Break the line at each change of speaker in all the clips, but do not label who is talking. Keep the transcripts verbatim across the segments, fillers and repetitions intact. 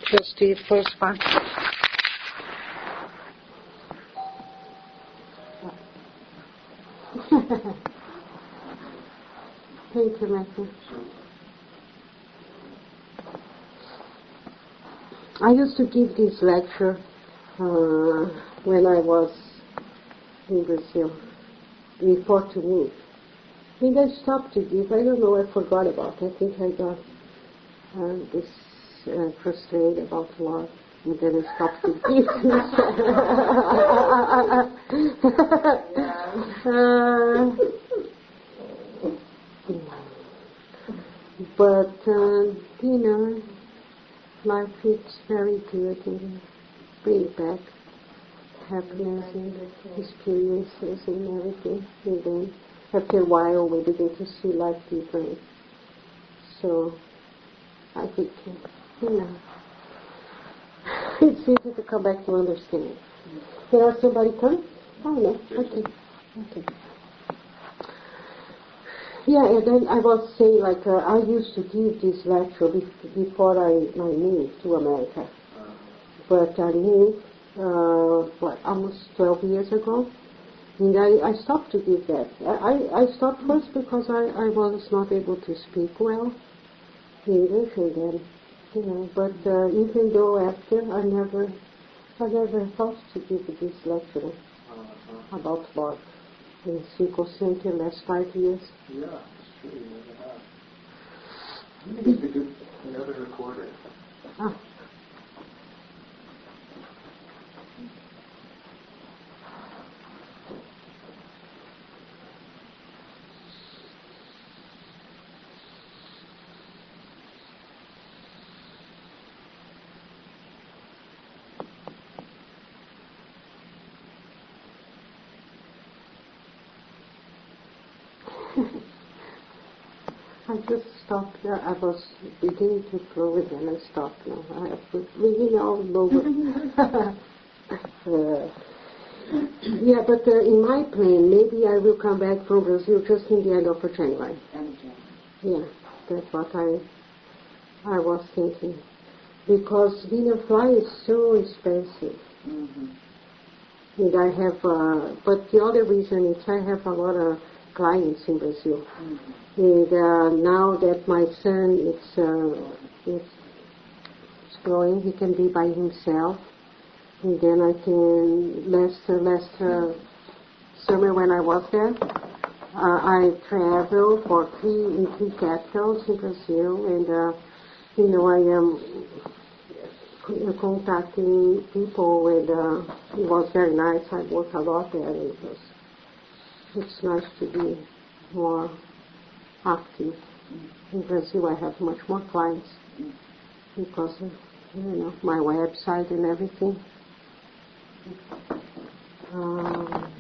just the first one.
Thank you, Matthew. I used to give this lecture uh, when I was in Brazil, before to move. And I stopped to give. I don't know, I forgot about it. I think I got uh, this uh, frustrated about love. And then I stopped to give. uh, but, uh, you know, life is very good and bring back happiness and experiences and everything. And then after a while we begin to see life different. So I think, you know, it's easy to come back to understand. There has somebody come? Oh no, okay. Okay. Yeah, and then I was saying, like, uh, I used to give this lecture be- before I, I moved to America. But I moved, uh, what, almost twelve years ago. And I, I stopped to give that. I, I stopped first because I, I was not able to speak well English, and then, you know, but uh, even though after, I never, I never thought to give this lecture uh-huh. about love. In Cinco Center last five years.
Yeah, it's true, you never have. I think it's a good, another recorder.
Ah. I just stopped. Uh, I was beginning to flow again. I stopped now. I have to really all over. uh, yeah, but uh, in my plan, maybe I will come back from Brazil just in the end of January. Yeah, that's what I I was thinking. Because being a fly is so expensive. Mm-hmm. And I have, uh, but the other reason is I have a lot of clients in Brazil. Mm-hmm. And uh, now that my son is, uh, is growing, he can be by himself. And then I can, last, uh, last uh, summer when I was there, uh, I traveled for three, in three capitals in Brazil. And, uh, you know, I am contacting people, and uh, it was very nice. I worked a lot there. It was, it's nice to be more active. In Brazil, I have much more clients because of, you know, my website and everything. Um,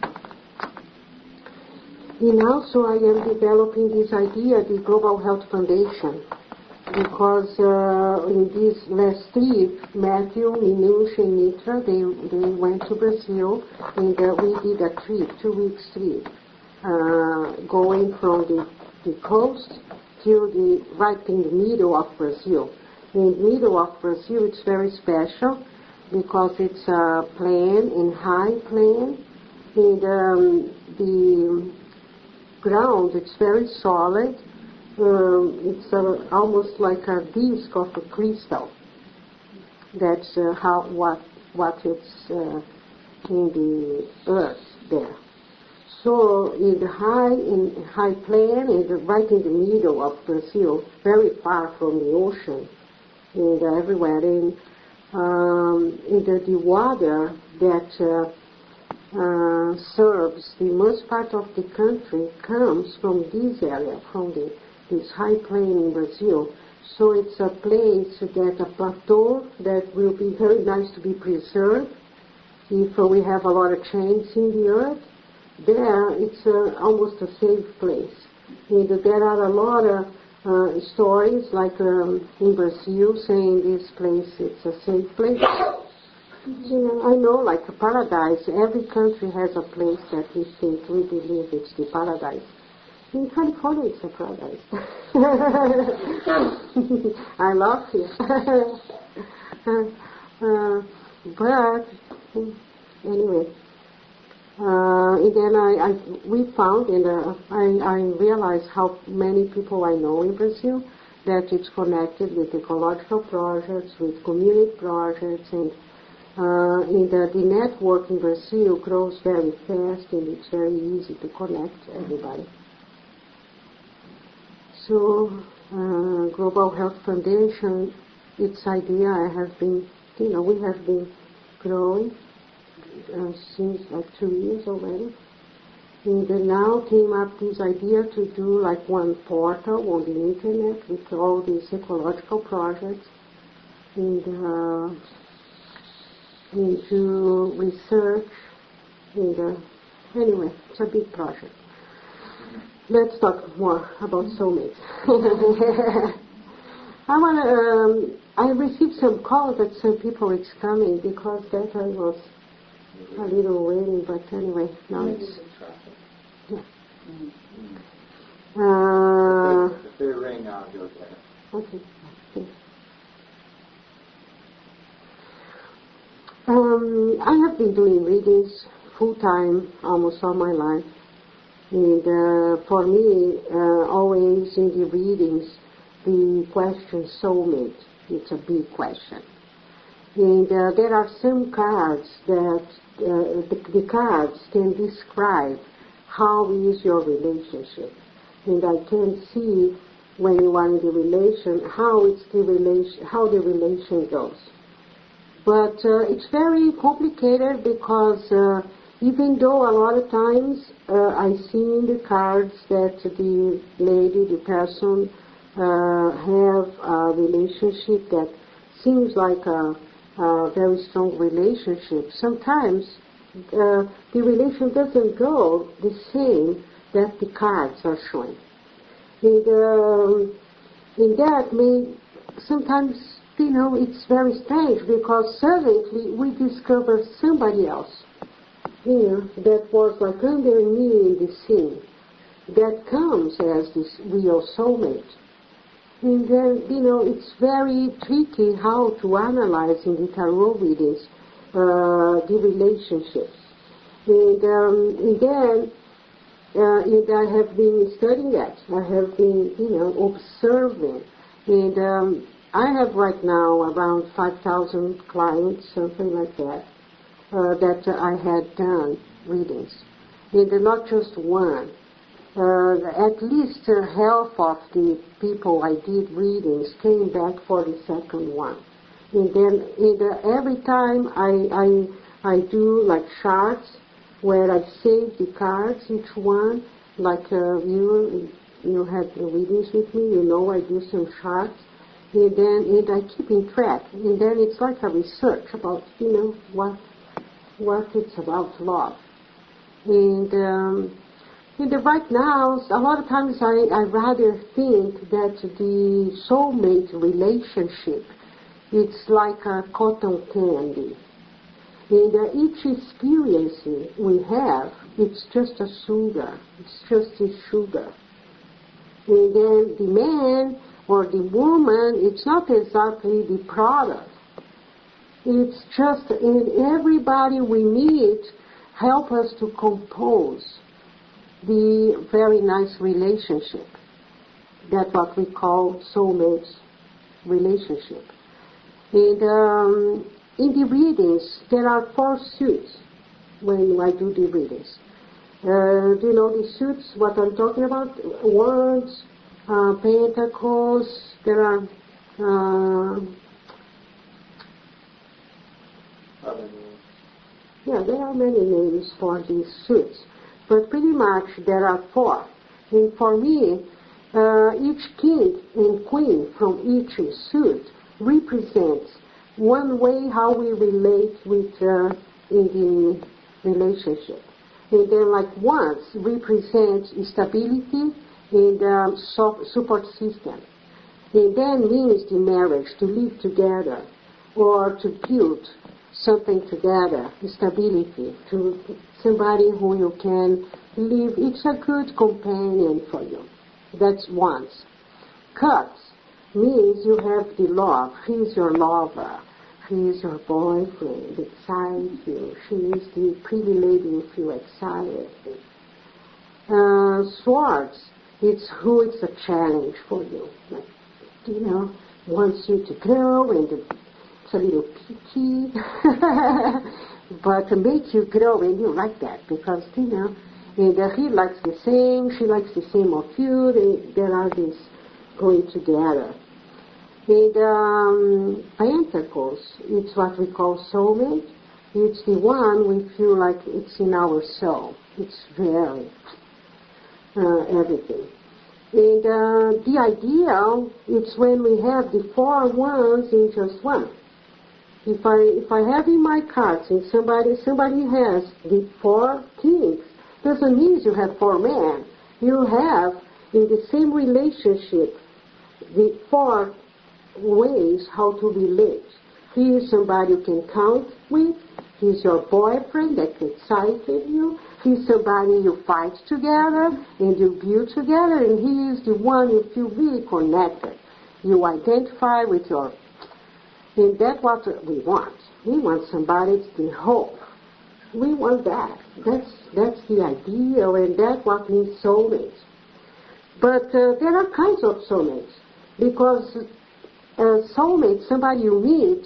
and also, I am developing this idea, the Global Health Foundation, because uh, in this last trip, Matthew, Minush, and Mitra, they, they went to Brazil, and uh, we did a trip, two weeks trip, uh, going from the, the coast to the right in the middle of Brazil. In the middle of Brazil, it's very special because it's a plain and high plain, and um, the ground, it's very solid. Um, it's uh, almost like a disc of a crystal. That's uh, how what what it's uh, in the earth there. So in the high in high plain, in right in the middle of Brazil, very far from the ocean, and uh, everywhere in um, in the, the water that uh, uh, serves the most part of the country comes from this area, from the this high plain in Brazil. So it's a place that a plateau that will be very nice to be preserved. If uh, we have a lot of change in the earth, there it's uh, almost a safe place. And there are a lot of uh, stories like um, in Brazil saying this place it's a safe place. You know, I know, like a paradise, every country has a place that we think, we believe it's the paradise. In California, it's a paradise. I love it. uh, but anyway, uh, and then I, I we found and uh, I, I realized how many people I know in Brazil that it's connected with ecological projects, with community projects, and uh, in the, the network in Brazil grows very fast and it's very easy to connect everybody. So, uh, Global Health Foundation, its idea I have been, you know, we have been growing uh, since like two years already. And then now came up this idea to do like one portal on the internet with all these ecological projects and, uh, and to research. And uh, anyway, it's a big project. Let's talk more about soulmates. I want to. Um, I received some calls that some people it's coming because that I was a little waiting, but anyway, now it's. Yeah. Uh,
if they ring, I'll go get it.
Okay. Thanks. Um, I have been doing readings full time almost all my life. And uh, for me, uh, always in the readings, the question soulmate, it's a big question. And uh, there are some cards that, uh, the, the cards can describe how is your relationship. And I can see when you are in the relation, how it's the relation, how the relation goes. But uh, it's very complicated because uh, even though a lot of times uh, I see in the cards that the lady, the person, uh, have a relationship that seems like a, a very strong relationship. Sometimes uh, the relation doesn't go the same that the cards are showing. And, um, and that may sometimes, you know, it's very strange because suddenly we discover somebody else. Here, that was like under me in the scene, that comes as this real soulmate. And then, you know, it's very tricky how to analyze in the tarot readings uh, the relationships. And, um, and then, uh, and I have been studying that. I have been, you know, observing. And um, I have right now around five thousand clients, something like that. Uh, that uh, I had done readings. And not just one. Uh, at least uh, half of the people I did readings came back for the second one. And then and, uh, every time I, I, I do like charts where I save the cards, each one, like uh, you, you had readings with me, you know I do some charts. And then and I keep in track. And then it's like a research about, you know, what what it's about love. And, um, and right now, a lot of times I, I rather think that the soulmate relationship, it's like a cotton candy. And uh, each experience we have, it's just a sugar. It's just a sugar. And then the man or the woman, it's not exactly the product. It's just, and everybody we meet help us to compose the very nice relationship. That's what we call soulmates relationship. And um, in the readings, there are four suits when I do the readings. Uh, do you know the suits, what I'm talking about? Wands, uh, pentacles, there are... Uh, Yeah, there are many names for these suits, but pretty much there are four. And for me, uh, each king and queen from each suit represents one way how we relate with uh, in the relationship. And then like wands represents stability and um, so- support system. And then means the marriage, to live together or to build something together, stability, to somebody who you can live. It's a good companion for you. That's wands. Cups means you have the love. He's your lover. He is your boyfriend, excites you. She is the privilege you feel excited. Uh, swords, it's who it's a challenge for you. Like, you know, wants you to grow, and it's a little picky, but to make you grow, and you like that because, you know, and uh, he likes the same, she likes the same of you, they, there are these going together. And um, Pentacles, it's what we call soulmate. It's the one we feel like it's in our soul. It's very uh, everything. And uh, the ideal, it's when we have the four ones in just one. If I if I have in my cards and somebody somebody has the four kings, doesn't mean you have four men. You have in the same relationship the four ways how to relate. He is somebody you can count with. He's your boyfriend that excited you. He's somebody you fight together and you build together, and he is the one you feel really connected. You identify with your, and that's what we want. We want somebody to hope. We want that. That's that's the ideal, and that's what means soulmates. But uh, there are kinds of soulmates, because a soulmate, somebody you meet,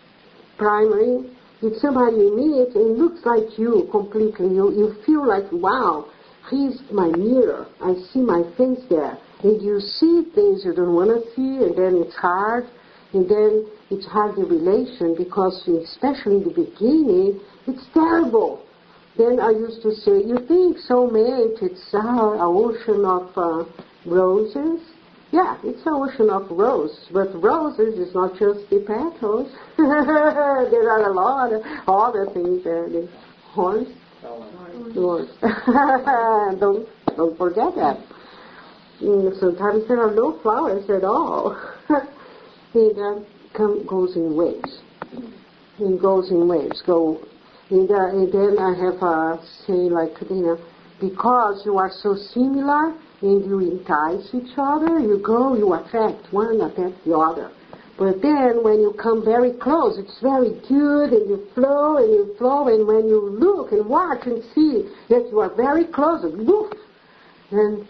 primary, it's somebody you meet and looks like you completely. You you feel like, wow, he's my mirror. I see my face there. And you see things you don't want to see, and then it's hard. And then it's hard the relation, because especially in the beginning, it's terrible. Then I used to say, you think soulmate, it's uh, an ocean of uh, roses? Yeah, it's an ocean of roses, but roses is not just the petals. There are a lot of other things there. The horns. Horns. don't, don't forget that. Mm, sometimes there are no flowers at all. It uh, come, goes in waves. It goes in waves. Go, and, uh, and then I have a saying like, you know, because you are so similar, and you entice each other, you go, you attract one, attract the other. But then when you come very close, it's very good, and you flow, and you flow, and when you look and watch and see that you are very close, and woof, and,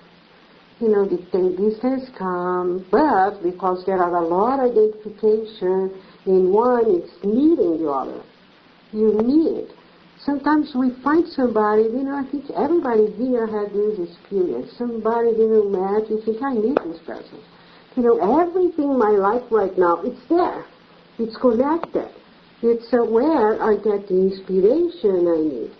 you know, the distance comes, but because there are a lot of identification in one, it's needing the other. You need. Sometimes we find somebody, you know, I think everybody here had this experience. Somebody you met, you think, I need this person. You know, everything in my life right now, it's there. It's connected. It's uh, where I get the inspiration I need.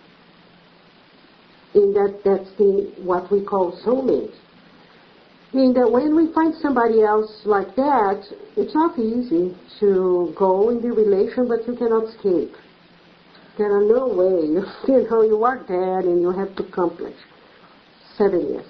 And that, that's the what we call soulmate. And uh, when we find somebody else like that, it's not easy to go in the relation, but you cannot escape. There are no way. You, you know, you are there and you have to accomplish. Seven years.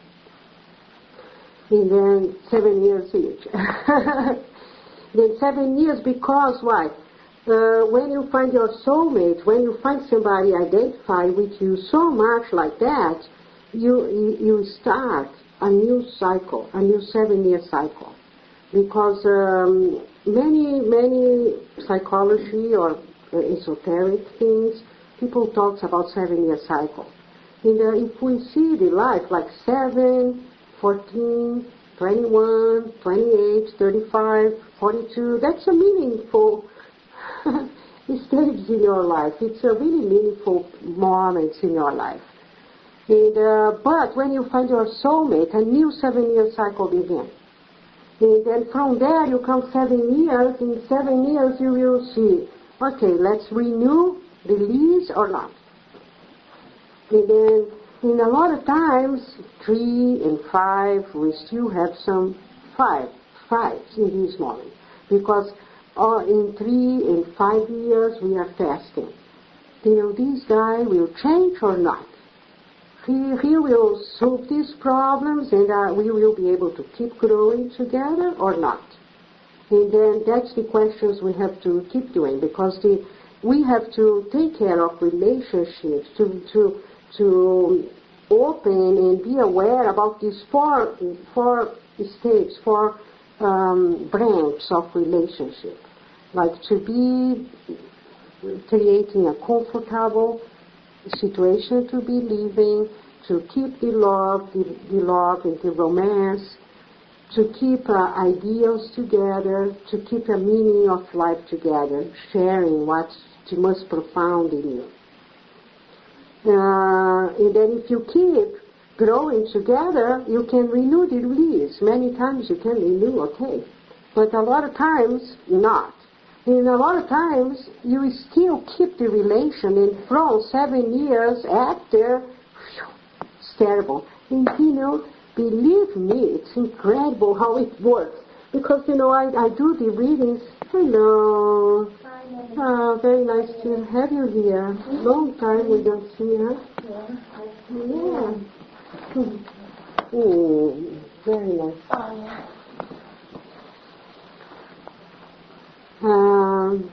And then seven years each. Then seven years because why? Uh, when you find your soulmate, when you find somebody identify with you so much like that, you, you, you start a new cycle, a new seven-year cycle. Because um, many, many psychology or Uh, esoteric things, people talk about seven-year cycle. And uh, if we see the life like seven, fourteen, twenty-one, twenty-eight, thirty-five, forty-two, that's a meaningful stage in your life. It's a really meaningful moments in your life. And uh, but when you find your soulmate, a new seven-year cycle begins. And then from there you come seven years. In seven years you will see, okay, let's renew, release or not. And then, in a lot of times, three and five, we still have some fight, fights in this moment. Because uh, in three and five years, we are testing. You know, this guy will change or not. He, he will solve these problems, and uh, we will be able to keep growing together or not. And then that's the questions we have to keep doing, because the, we have to take care of relationships, to to to open and be aware about these four four states, four um, branches of relationship. like to be creating a comfortable situation to be living, to keep the love, the, the love and the romance, to keep uh, ideals together, to keep a meaning of life together, sharing what's the most profound in you. Uh, and then if you keep growing together, you can renew the release. Many times you can renew, okay, but a lot of times not. And a lot of times you still keep the relation, and from seven years after, whew, it's terrible. And you know, believe me, it's incredible how it works. Because, you know, I, I do the readings. Hello. Oh, very nice to have you here. Long time we don't see her. Yeah. Mm, very nice. Um,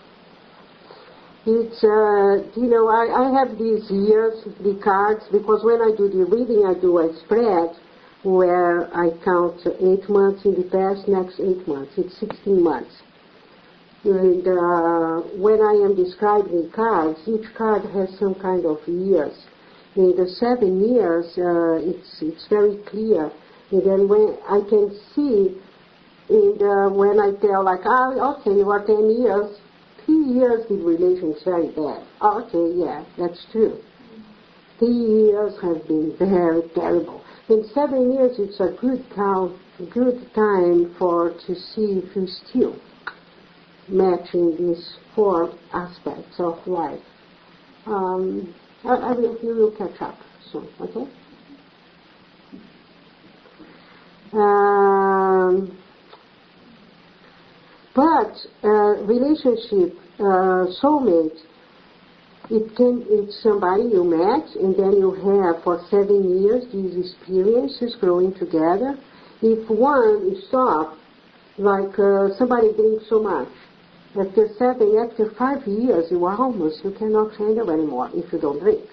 it's, uh, you know, I, I have these years, the cards, because when I do the reading, I do a spread where I count eight months in the past, next eight months. It's sixteen months. And uh, when I am describing the cards, each card has some kind of years. In the seven years, uh, it's it's very clear. And then when I can see, and uh, when I tell, like, ah, okay, you are ten years, three years the relation is very bad. Oh, okay, yeah, that's true. Three years have been very terrible. In seven years, it's a good count, good time for to see if you still matching these four aspects of life. Um, I, I will, you will catch up soon, okay? Um, but uh, relationship, uh, soulmate, it can, it's somebody you met and then you have for seven years these experiences growing together. If one stops, like uh, somebody drinks so much, after seven, after five years, you are almost, you cannot handle anymore if you don't drink.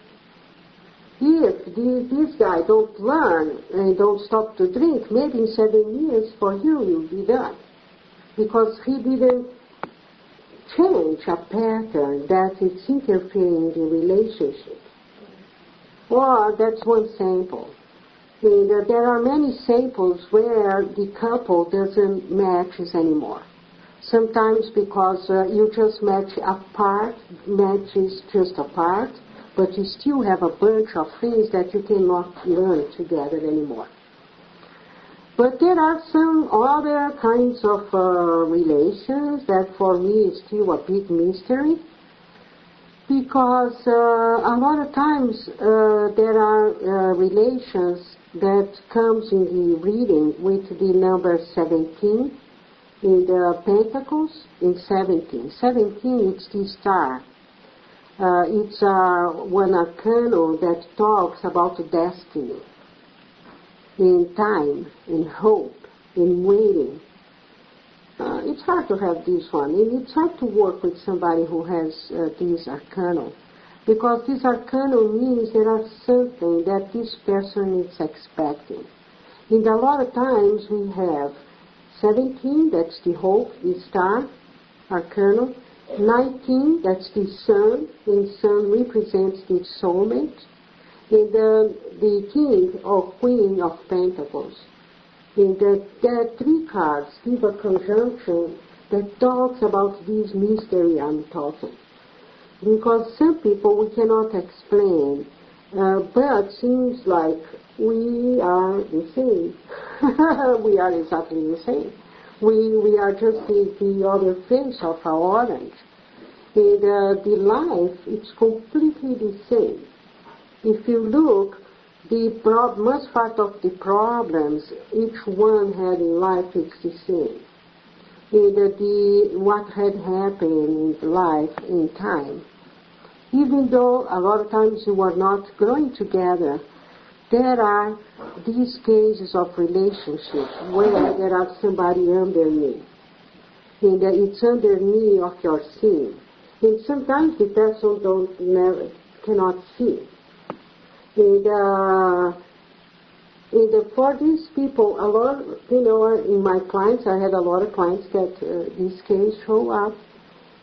If the, this guy don't learn and don't stop to drink, maybe in seven years for you, you'll be done. Because he didn't change a pattern that is interfering in the relationship. Or that's one sample. And uh, there are many samples where the couple doesn't match anymore. Sometimes because uh, you just match apart, matches just apart, but you still have a bunch of things that you cannot learn together anymore. But there are some other kinds of uh, relations that for me is still a big mystery, because uh, a lot of times uh, there are uh, relations that comes in the reading with the number seventeen, in the Pentacles, in seventeen. seventeen, it's the star. Uh, it's uh, one arcana that talks about destiny, in time, in hope, in waiting. Uh, it's hard to have this one, and it's hard to work with somebody who has uh, this arcana, because this arcana means there are something that this person is expecting. And a lot of times we have seventeen, that's the hope, the star, arcana. nineteen, that's the sun, and sun represents the soulmate. And uh, the king or queen of pentacles. And uh, there are three cards give a conjunction that talks about this mystery I'm talking. Because some people we cannot explain, uh, but seems like we are the same. We are exactly the same. We we are just the, the other face of our orange. And uh, the life, it's completely the same. If you look, the pro- most part of the problems each one had in life is the same. And uh, the what had happened in life in time. Even though a lot of times you are not growing together, there are these cases of relationship where there are somebody underneath. And uh, it's underneath of your sin. And sometimes the person don't never cannot see. And, uh, and uh, for these people, a lot, you know, in my clients, I had a lot of clients that uh, this case show up.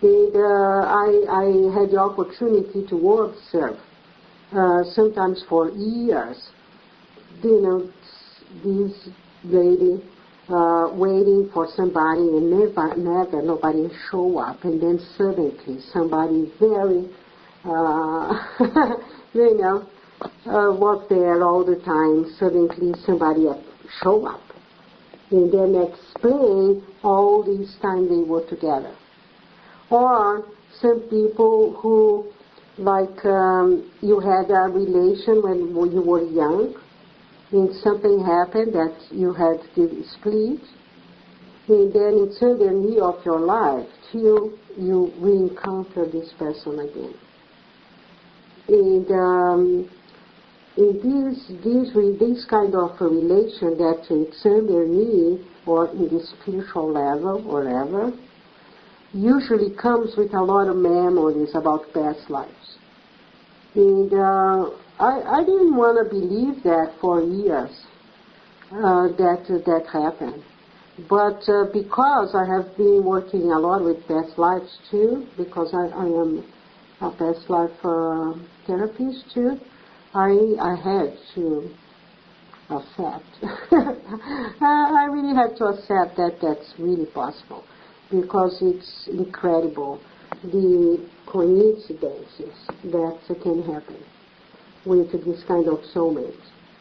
And uh, I, I had the opportunity to observe, uh, sometimes for years, you know, this lady uh, waiting for somebody and never, never nobody show up, and then suddenly somebody very, uh, you know, uh, was there all the time. Suddenly somebody show up, and then explain all this time they were together. Or some people who, like, um, you had a relation when you were young, and something happened that you had to split, and then it's under the knee of your life till you re-encounter this person again. And um, in this, this, this kind of a relation that it's under knee or in the spiritual level, whatever, usually comes with a lot of memories about past lives. And uh, I, I didn't want to believe that for years, uh, that uh, that happened. But uh, because I have been working a lot with past lives too, because I, I am a past life uh, therapist too, I, I had to accept. I really had to accept that that's really possible, because it's incredible the coincidences that can happen with this kind of soulmate.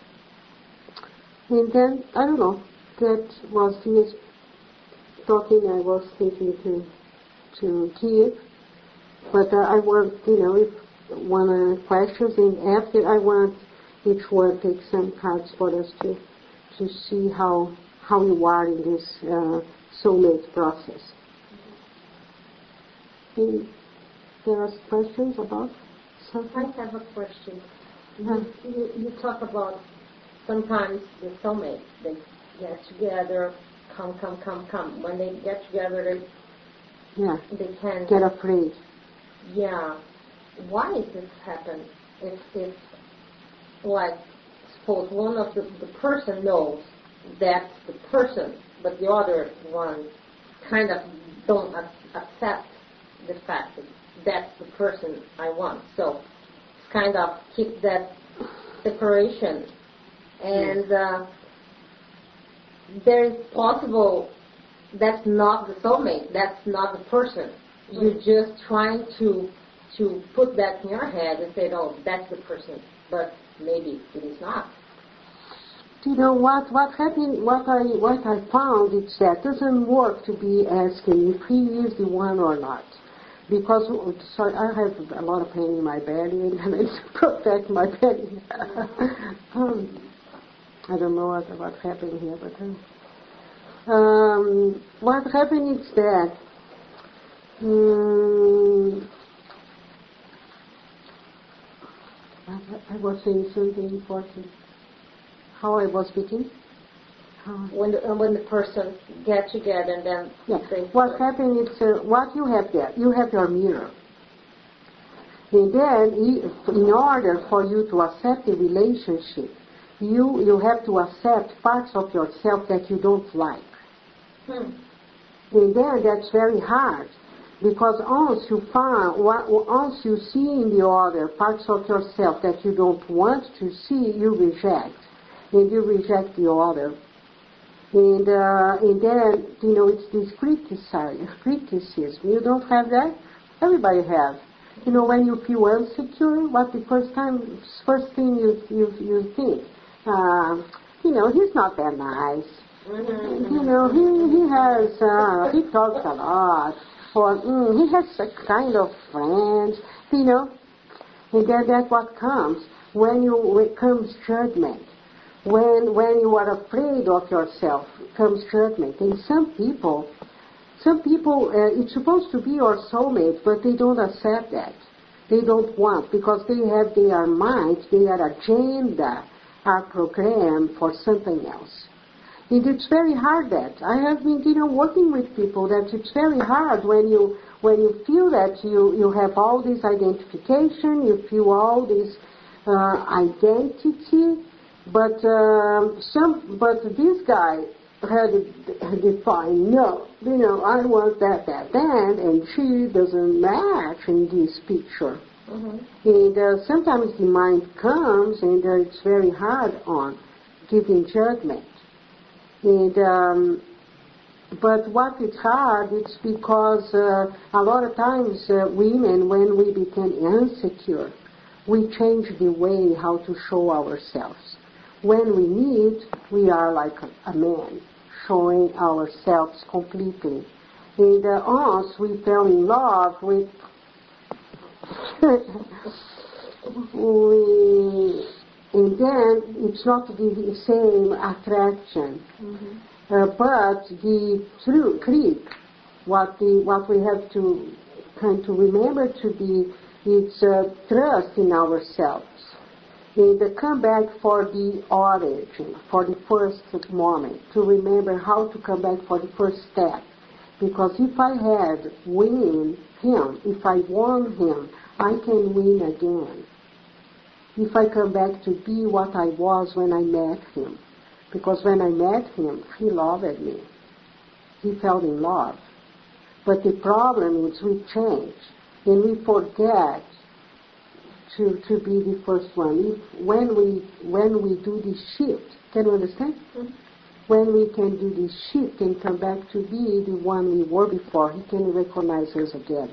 And then, I don't know, that was his talking, I was thinking to to give, but uh, I want, you know, if one uh, questions, and after I want each one take some cards for us to to see how how you are in this uh, soulmate process. And there are questions about something?
I have a question.
Uh,
You, you talk about sometimes the soulmates, they get together, come, come, come, come. When they get together, they,
yeah,
they can...
get afraid.
Yeah. Why does this happen? If, if like, suppose one of the, the person knows that's the person, but the other one kind of don't accept the fact that that's the person I want. So it's kind of keep that separation. And uh, there is possible that's not the soulmate, that's not the person. You're just trying to to put that in your head and say, oh, that's the person, but maybe it is not.
You know what? What happened? What I what I found is that it doesn't work to be asking if he is the one or not, because sorry, I have a lot of pain in my belly and I need to protect my belly. um, I don't know what what happened here, but uh, um, what happened is that. Um, I, I was saying something important. How I was speaking? How
when the, when the person get together and then
yeah.
they
What happened is uh, what you have there. You have your mirror. And then, in order for you to accept the relationship, you you have to accept parts of yourself that you don't like.
Hmm.
And then that's very hard. Because once you find, once you see in the other parts of yourself that you don't want to see, you reject, and you reject the other, and uh, and then you know it's this criticism. Criticism. You don't have that. Everybody has. You know, when you feel insecure, what the first time, first thing you you you think, uh, you know, he's not that nice.
Mm-hmm.
You know, he he has uh, he talks a lot. Or mm, he has a kind of friends, you know, and then that's what comes when you when comes judgment. When when you are afraid of yourself, comes judgment. And some people, some people, uh, it's supposed to be your soulmate, but they don't accept that. They don't want, because they have their minds, their agenda are programmed for something else. And it's very hard that. I have been, you know, working with people that it's very hard when you when you feel that you, you have all this identification, you feel all this uh, identity, but um, some but this guy had to define, no, you know, I want that, that, that, and she doesn't match in this picture.
Mm-hmm.
And uh, sometimes the mind comes and uh, it's very hard on giving judgment. And um, but what is hard, it's because uh, a lot of times uh, women, when we become insecure, we change the way how to show ourselves. When we meet, we are like a, a man, showing ourselves completely. And uh, us, we fell in love with we, and then it's not the same attraction,
Mm-hmm.
uh, but the true creep, what the what we have to kind to remember to be, it's uh, trust in ourselves. And uh, come back for the origin, for the first moment, to remember how to come back for the first step. Because if I had win him, if I won him, I can win again. If I come back to be what I was when I met him. Because when I met him, he loved me. He fell in love. But the problem is we change and we forget to to be the first one. If, when we when we do this shift, can you understand?
Mm-hmm.
When we can do this shift and come back to be the one we were before, he can recognize us again.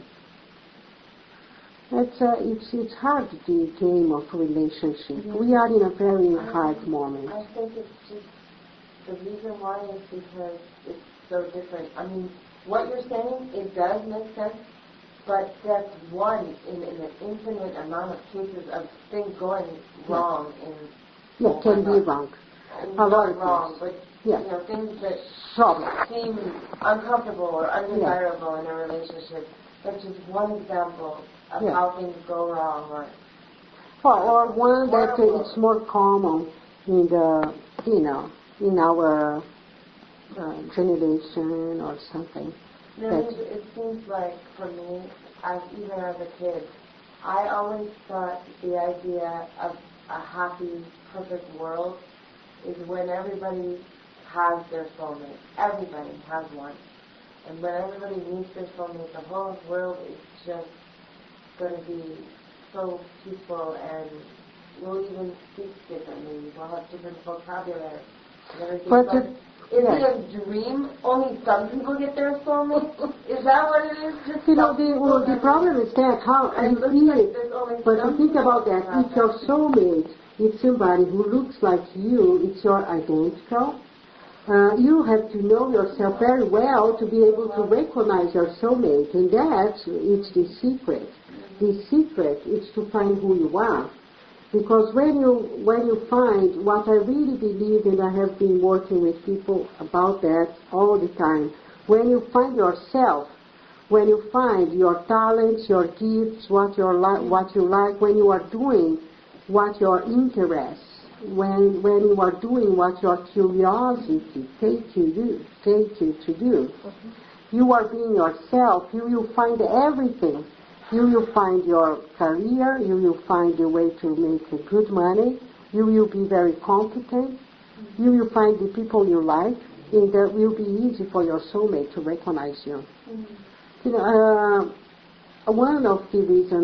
It's, uh, it's, it's hard, the game of relationship.
Mm-hmm.
We are in a very hard moment.
I think it's just, the reason why is because it's so different. I mean, what you're saying, it does make sense, but that's one in, in an infinite amount of cases of things going wrong in...
Yeah, can be wrong. A lot of
wrong,
things.
but
Yeah.
you know, things that
Problem.
seem uncomfortable or undesirable in a relationship. That's just one example of
Yeah.
how things go wrong. Or,
Or, or one that uh,
Horrible.
it's more common in the, you know, in our uh, generation or something.
you know, it, it seems like for me, as even as a kid, I always thought the idea of a happy, perfect world is when everybody has their soulmate. Everybody has one. And when everybody meets their soulmate, the whole world is just going to be so peaceful, and we'll even speak differently. We'll have different vocabulary and everything.
But
But
it-
is
yes.
it a dream? Only some people get their soulmate? Is that what it is? Just
You know,
some
the,
people
well, the
get-
problem is that how
And
you
it looks
feel
like
it.
there's only
But
some
you think about
people
that.
who have
If your
that.
soulmate is somebody who looks like you, it's your identical, uh, you have to know yourself very well to be able to recognize your soulmate. And that's it's the secret. The secret is to find who you are. Because when you when you find what I really believe, and I have been working with people about that all the time, when you find yourself, when you find your talents, your gifts, what you li- what you like, when you are doing what your interests, when when you are doing what your curiosity takes you do, takes you to do, you are being yourself. You will find everything. You will find your career, you will find a way to make good money, you will be very competent, you will find the people you like, and it will be easy for your soulmate to recognize you.
Mm-hmm.
You know, uh, one of the reasons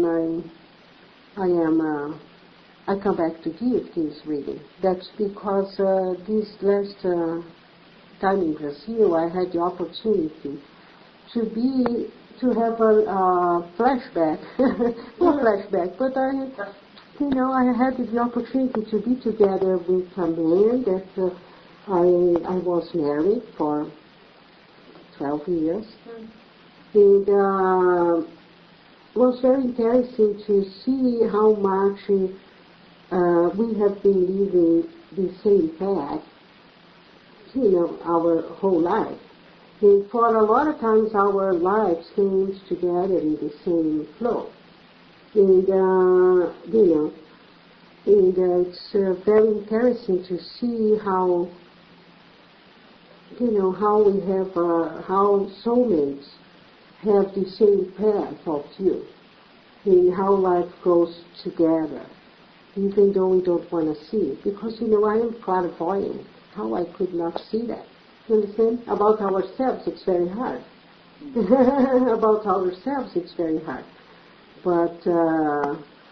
I, I am, uh, I come back to give this reading, that's because uh, this last uh, time in Brazil, I had the opportunity to be to have a uh, flashback, not flashback, but I, you know, I had the opportunity to be together with a man that uh, I I was married for twelve years, and uh, it was very interesting to see how much uh, we have been living the same path, you know, our whole life. And for a lot of times our lives came together in the same flow. And, uh, you know, and uh, it's uh, very interesting to see how, you know, how we have, uh, how soulmates have the same path of you, and how life goes together, even though we don't want to see it. Because, you know, I am clairvoyant. How I could not see that. You understand? About ourselves, it's very hard. About ourselves, it's very hard. But uh,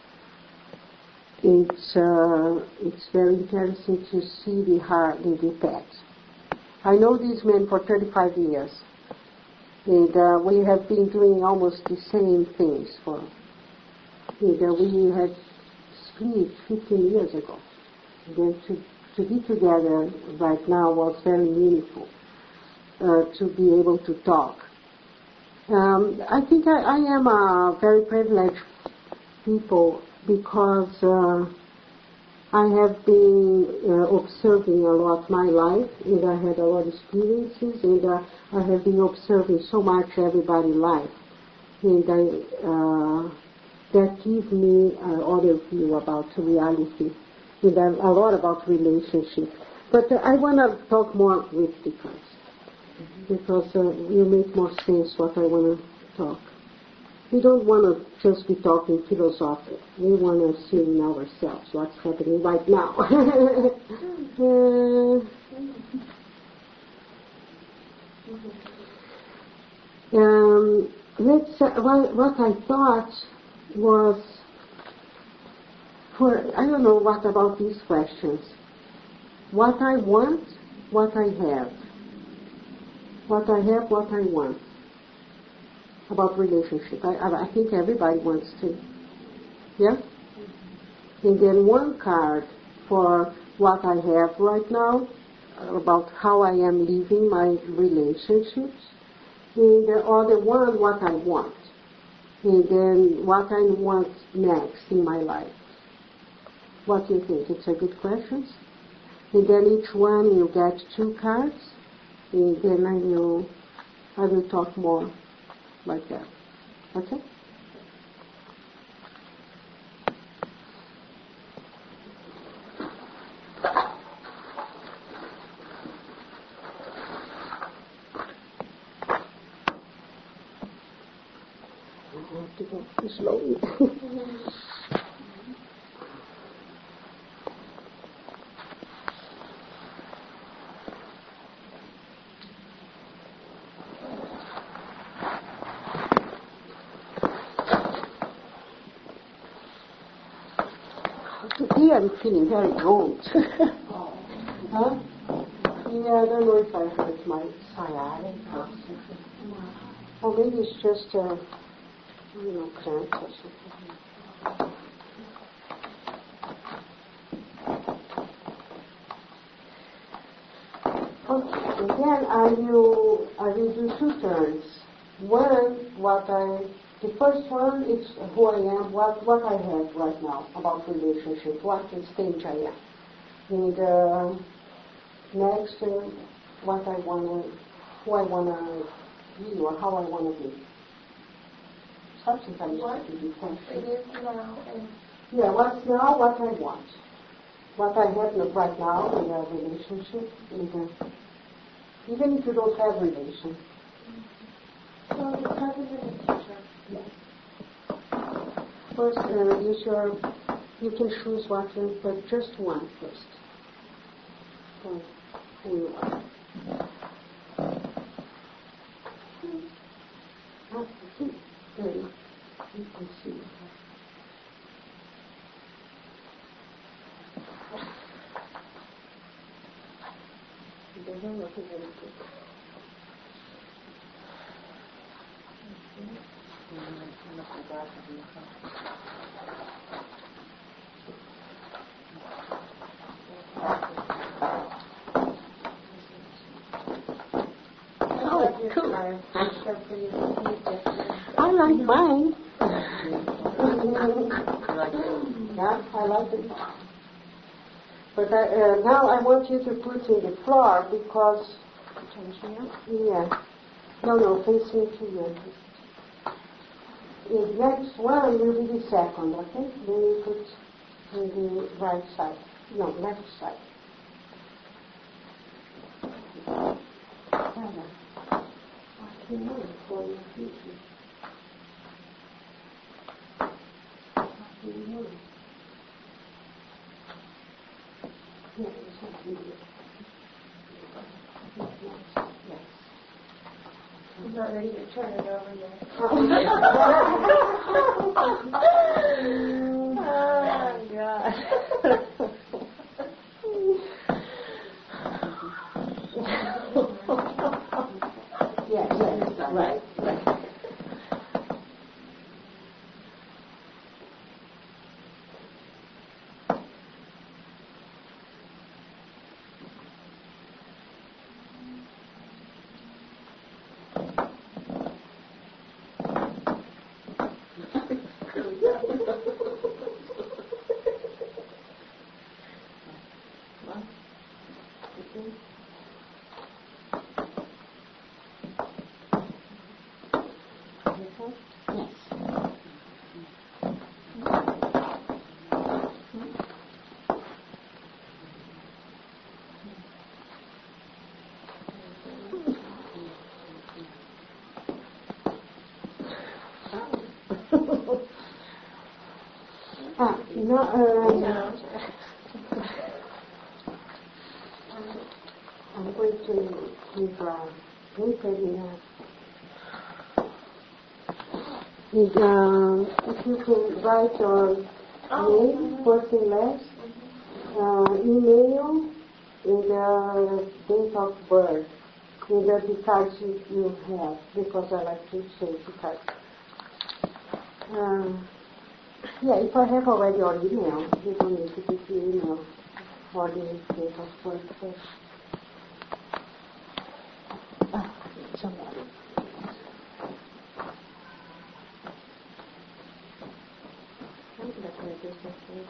it's uh, it's very interesting to see the heart, the, the pets. I know these men for thirty-five years, and uh, we have been doing almost the same things for. And uh, we had split fifteen years ago. And then to to be together right now was very meaningful. Uh, to be able to talk. Um, I think I, I am a very privileged people because uh, I have been uh, observing a lot my life, and I had a lot of experiences, and uh, I have been observing so much everybody's life, and I, uh, that gives me another view about reality, and a lot about relationship. But uh, I want to talk more with the friends. Because uh, you make more sense what I want to talk. We don't want to just be talking philosophical. We want to see in ourselves what's happening right now. uh, um, let's. Uh, what, what I thought was, for I don't know what about these questions. What I want, what I have. What I have, what I want. About relationship. I, I, I think everybody wants to. Yeah? And then one card for what I have right now, about how I am living my relationships. And the other one, what I want. And then what I want next in my life. What do you think? It's a good question? And then each one you get two cards. And then I will, I will talk more like that. Okay? I have to go slowly. Today I'm feeling very old. Huh? Yeah, I don't know if I hurt my sciatic or something. Or maybe it's just, uh, you know, cramp or something. Okay, and then I will, I will do two turns. One, what I The first one is who I am, what, what I have right now about relationship, what stage I am. And uh, next, uh, what I want to, who I want to be or how I want to be. Sometimes
What
to be
it is now and
Yeah, what's now what I want. What I have right now in a relationship, in the, even if you don't have relation.
so the present and the future.
Yes. First, uh, use your, you can choose what, but just one first. For who you are. Ah, see, there you, you can see. It doesn't look very good.
Oh, cool.
I like mine. Yeah, I like it. But I, uh, now I want you to put in the floor because... Yeah. No, no, facing to you. The next one will be the second, okay? Then you put in the right side. No, left side. What do you know for your future? What do you know? Yeah, it's not really.
not ready to turn it over yet.
Oh, God.
Yes, yes,
Right, right.
Ah, no, um, I'm going to give a paper here. And, um, if you can write your name, first and last, uh, email, and uh, date of birth, and uh, the cards you, you have, because I like to say the cards. Um, Yeah, if I have already your email, you don't need to give the email or the date of birth first. Ah, somebody. I'm not going to do something.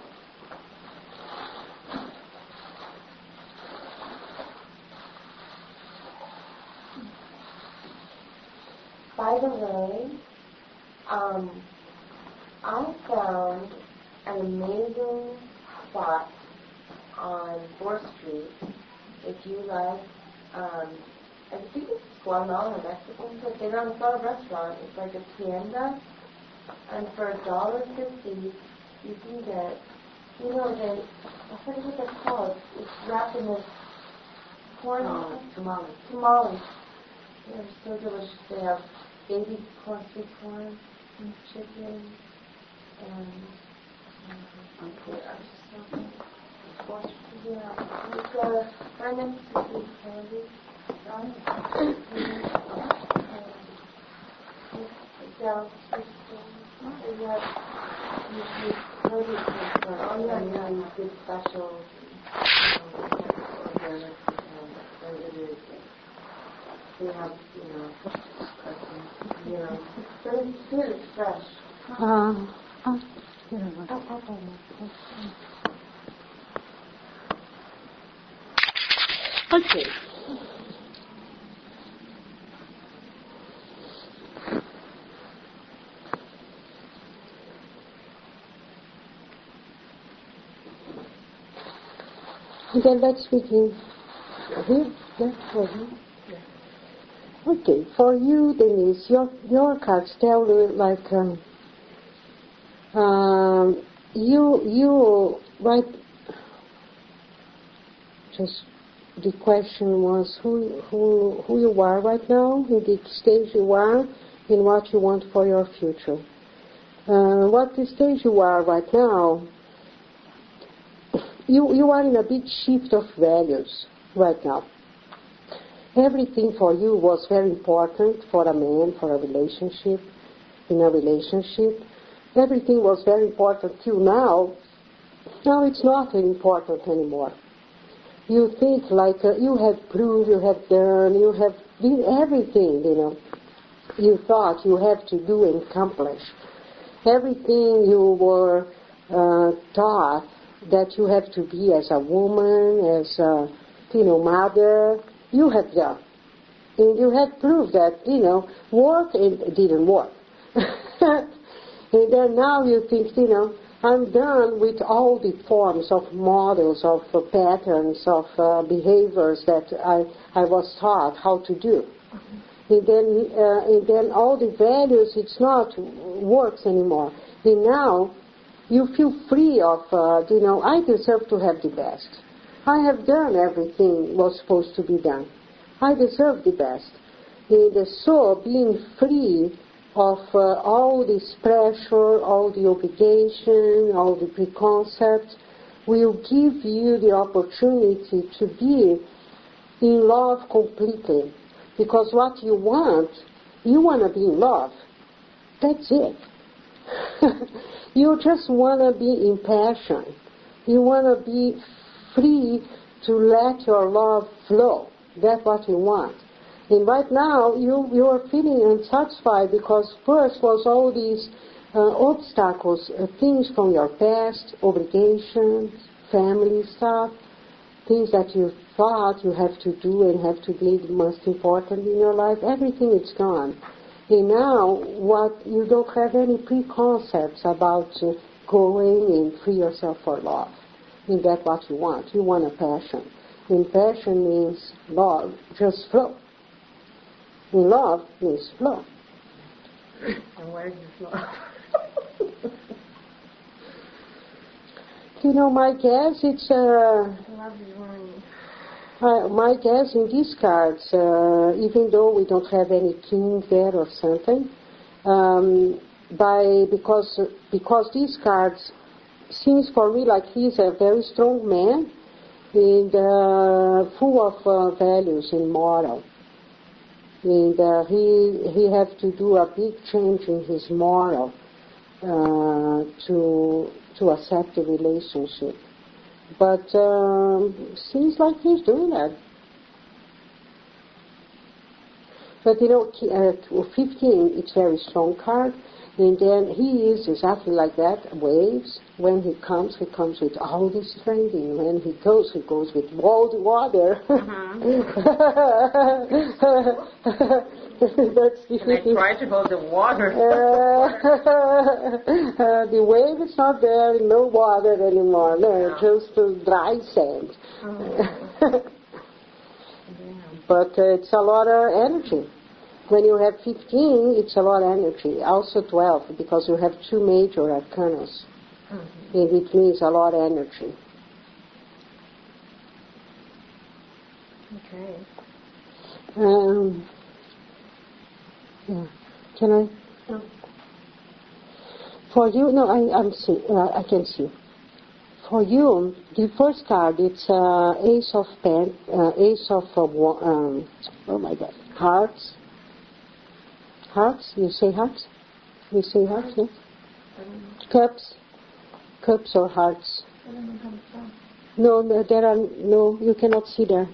By the way, um, I found an amazing spot on fourth Street. If you like, um, I think it's Guatemala Mexican food. They run a lot of restaurant. It's like a tienda, and for a dollar fifty, you can get, you know, the I forget what they're called. It's wrapped in this corn
Oh, tamales.
tamales. They're so delicious. They have baby corn, sweet corn, and chicken. And um, yeah, so, yeah, it's uh, right next to the candy. Right? Down the street. We have you heard it before. Oh yeah, yeah, you did special um, organic and it is. We have, you know, you know, but it's good, it's fresh.
Uh, uh, here,
Oh, oh, oh, oh.
okay. And then let's begin. Here, that's for you. Okay, for you, Denise, your your cards tell you like um, um, you you right. Just the question was who who who you are right now, in the stage you are, and what you want for your future. Uh, what the stage you are right now. You you are in a big shift of values right now. Everything for you was very important for a man, for a relationship, in a relationship. Everything was very important till now. Now it's not important anymore. You think like uh, you have proved, you have done, you have did everything, you know. You thought you have to do and accomplish. Everything you were uh, taught that you have to be as a woman, as a, you know, mother, you have done. And you have proved that, you know, work and it didn't work. And then now you think, you know, I'm done with all the forms of models, of uh, patterns, of uh, behaviors that I, I was taught how to do. And then, uh, and then all the values, it's not works anymore. And now you feel free of, uh, you know, I deserve to have the best. I have done everything was supposed to be done. I deserve the best. And so being free of uh, all this pressure, all the obligation, all the preconcepts, will give you the opportunity to be in love completely. Because what you want, you want to be in love. That's it. You just want to be in passion. You want to be free to let your love flow. That's what you want. And right now, you, you are feeling unsatisfied because first was all these uh, obstacles, uh, things from your past, obligations, family stuff, things that you thought you have to do and have to be the most important in your life. Everything is gone. And now, what you don't have any preconcepts about uh, going and free yourself for love. And that's what you want. You want a passion. And passion means love, just flow. And love means flow.
And where is this love?
You know, my guess, it's... Uh,
Love is running.
Uh, my guess in these cards, uh, even though we don't have any king there or something, um, by because because these cards seems for me like he's a very strong man and uh, full of uh, values and moral, and uh, he he have to do a big change in his moral uh, to to accept the relationship. But um, seems like he's doing that. But you know, uh, fifteen, it's a very strong card. And then he is exactly like that, waves. When he comes, he comes with all this strength. And when he goes, he goes with all the water.
Uh-huh.
That's the
And I try to hold the water.
uh, uh, the wave is not there, no water anymore. No,
Yeah.
just uh, dry sand.
Oh.
But uh, it's a lot of energy. When you have fifteen, it's a lot of energy. Also twelve, because you have two major arcanas. Mm-hmm. And it means a lot of energy.
Okay.
Um, yeah. Can I?
No.
For you, no, I, I'm see, uh, I can see. For you, the first card, it's uh, Ace of Pen, uh, Ace of, uh, um, oh my God, Hearts. Hearts? You say hearts? You say hearts, yes? Cups? Cups or hearts? No, no, there are, no, you cannot see there.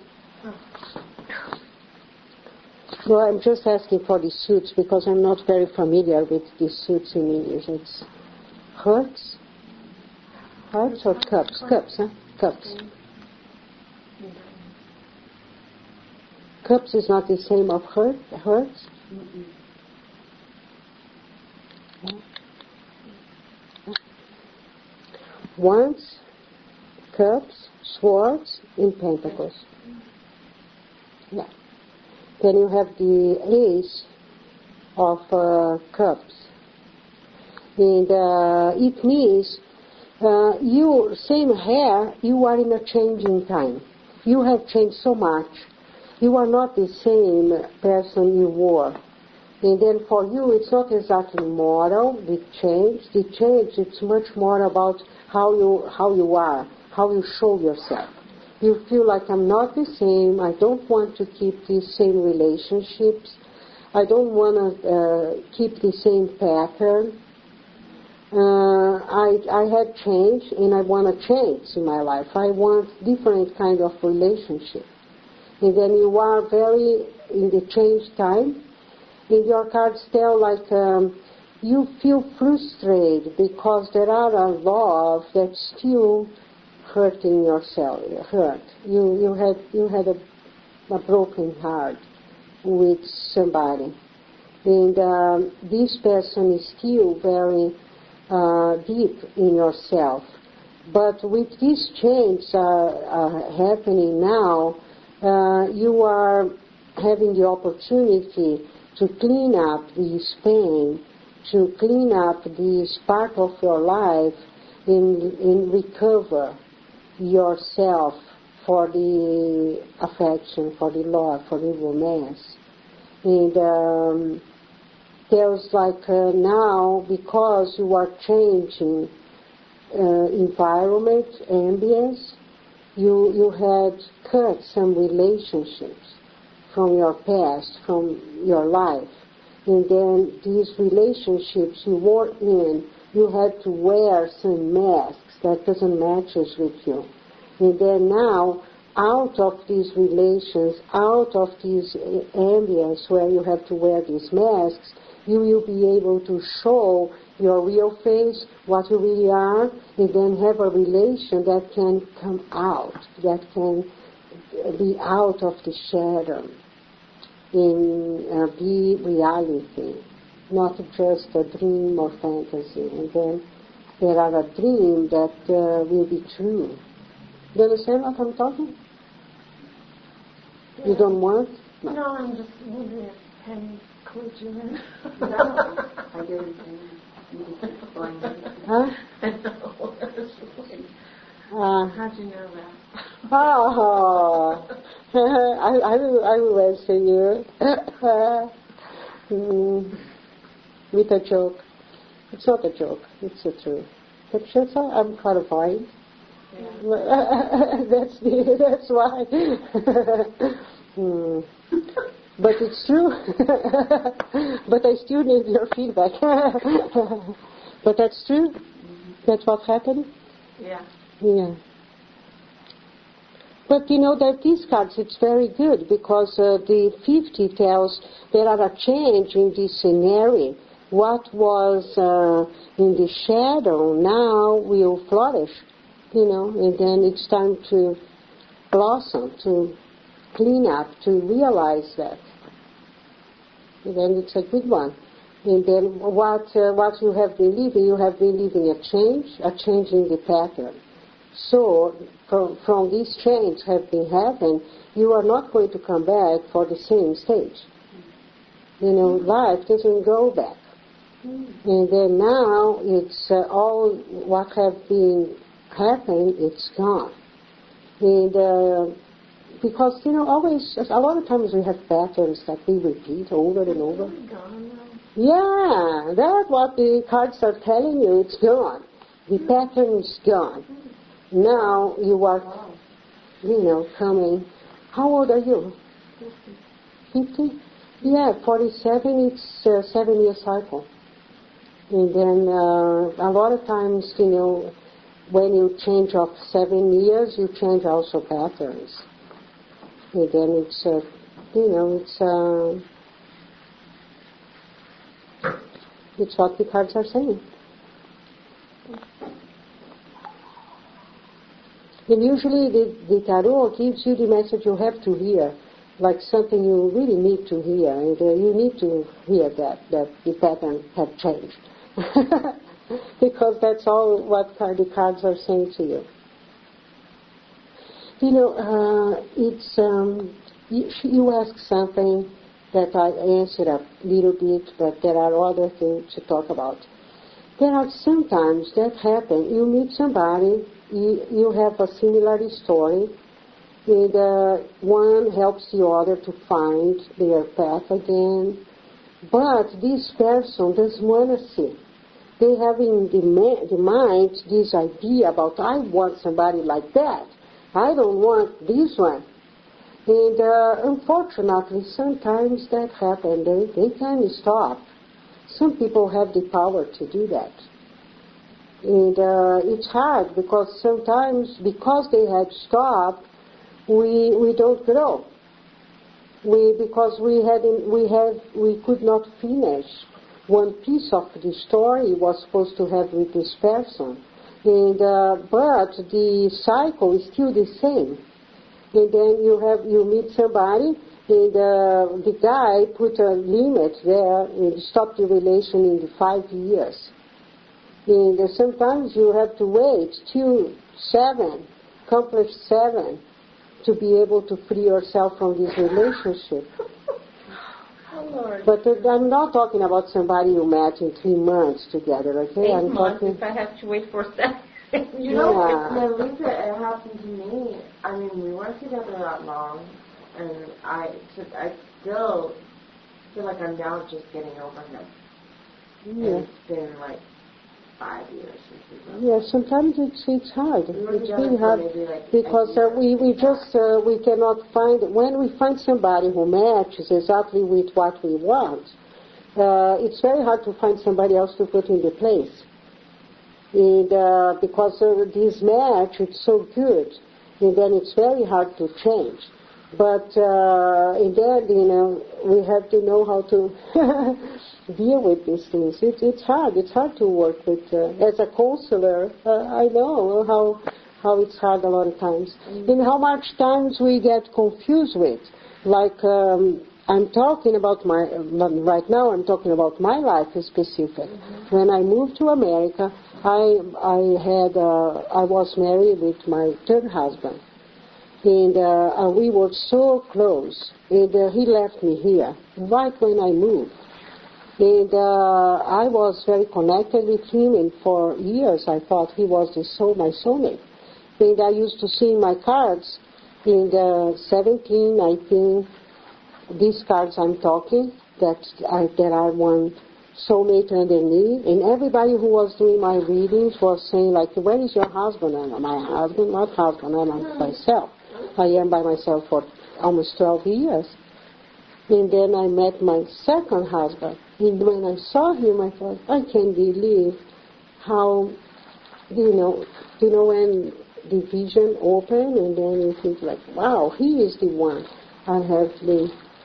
No, I'm just asking for the suits because I'm not very familiar with the suits in English. It's hearts? Hearts or cups? Cups, huh? Cups. Cups is not the same of heart, hearts? Mm-mm. Wands, cups, swords, and pentacles. Yeah. Then you have the ace of uh, cups. And uh, it means uh, you, same hair, you are in a changing time. You have changed so much. You are not the same person you were. And then for you, it's not exactly moral, the change. The change, it's much more about how you how you are, how you show yourself. You feel like I'm not the same. I don't want to keep the same relationships. I don't want to uh, keep the same pattern. Uh, I I had change, and I want to change in my life. I want different kind of relationship. And then you are very in the change time. And your cards tell like um, you feel frustrated because there are a love that's still hurting yourself. Hurt. You you had you had a, a broken heart with somebody, and um, this person is still very uh, deep in yourself. But with these changes uh, uh, happening now, uh, you are having the opportunity to clean up this pain, to clean up this part of your life and, and recover yourself for the affection, for the love, for the romance. And um, there's like uh, now, because you are changing uh, environment, ambience, you, you had cut some relationships from your past, from your life. And then these relationships you were in, you had to wear some masks that doesn't matches with you. And then now, out of these relations, out of this ambience where you have to wear these masks, you will be able to show your real face, what you really are, and then have a relation that can come out, that can be out of the shadow, and uh, be reality, not just a dream or fantasy. And then there are a dream that uh, will be true. Do you understand what I'm talking?
Yeah.
You don't want?
No. no, I'm just wondering if Penny clued you in.
No, I didn't. You just explained it.
Huh?
I know.
Uh,
How'd you know that?
oh, I, I will, I will answer you mm, with a joke. It's not a joke. It's the truth. But just I'm clairvoyant. Yeah. that's the, that's why. mm. But it's true. But I still need your feedback. But that's true. That's what happened.
Yeah.
Yeah. But you know that these cards, it's very good because uh, the fifty tells there are a change in this scenario. What was uh, in the shadow now will flourish, you know, and then it's time to blossom, to clean up, to realize that. And then it's a good one. And then what uh, what you have been living, you have been living a change, a change in the pattern. So from, from this change have been happening, you are not going to come back for the same stage. You know, life doesn't go back. And then now it's uh, all what have been happening, it's gone. And uh, because, you know, always, a lot of times we have patterns that we repeat over and over. Yeah, that's what the cards are telling you, it's gone. The pattern is gone. Now you are, you know, coming. How old are you? Fifty? Yeah, forty-seven, it's a seven-year cycle. And then uh, a lot of times, you know, when you change of seven years, you change also patterns. And then it's, uh, you know, it's, uh, it's what the cards are saying. And usually the, the tarot gives you the message you have to hear, like something you really need to hear, and uh, you need to hear that, that the pattern have changed. Because that's all what the cards are saying to you. You know, uh, it's, um, you, you ask something that I answered a little bit, but there are other things to talk about. There are sometimes that happen, you meet somebody, you, you have a similar story, and uh, one helps the other to find their path again, but this person doesn't want to see. They have in the, ma- the mind this idea about, I want somebody like that. I don't want this one. And uh, unfortunately, sometimes that happens. They, they can stop. Some people have the power to do that. And uh, it's hard because sometimes, because they had stopped, we we don't grow. We because we hadn't we had we could not finish one piece of the story was supposed to have with this person, and uh, but the cycle is still the same. And then you have you meet somebody, and uh, the guy put a limit there and stopped the relation in the five years. And uh, sometimes you have to wait till seven, accomplish seven, to be able to free yourself from this relationship.
Oh, Lord.
But uh, I'm not talking about somebody you met in three months together, okay?
Eight
I'm
months
talking...
if I have to wait for seven.
You know, yeah. Lisa, it happened to me. I mean, we weren't together that long, and I, I still I feel like I'm now just getting over him.
Yeah.
And it's been like five years since we broke.
Yeah, sometimes it's it's hard.
We were
It's
together
really
for
hard
maybe, like,
because
a
uh,
year.
we we just uh, we cannot find when we find somebody who matches exactly with what we want. Uh, it's very hard to find somebody else to put in the place, and uh, because uh, this match it's so good, and then it's very hard to change. But uh, in the end, you know, we have to know how to deal with these things. It's it's hard. It's hard to work with. Uh, as a counselor, uh, I know how how it's hard a lot of times, mm-hmm. and how much times we get confused with. Like um, I'm talking about my right now. I'm talking about my life in specific. Mm-hmm. When I moved to America, I I had uh, I was married with my third husband. And uh, uh, we were so close. And uh, he left me here right when I moved. And uh, I was very connected with him. And for years I thought he was the soul, my soulmate. And I used to see my cards in the seventeen, nineteen, these cards I'm talking, that, I, that are one soulmate underneath. And everybody who was doing my readings was saying, like, where is your husband? And my husband, not husband, I'm myself. I am by myself for almost twelve years. And then I met my second husband. And when I saw him, I thought, I can't believe how, you know, you know, when the vision opened, and then you think like, wow, he is the one I have been,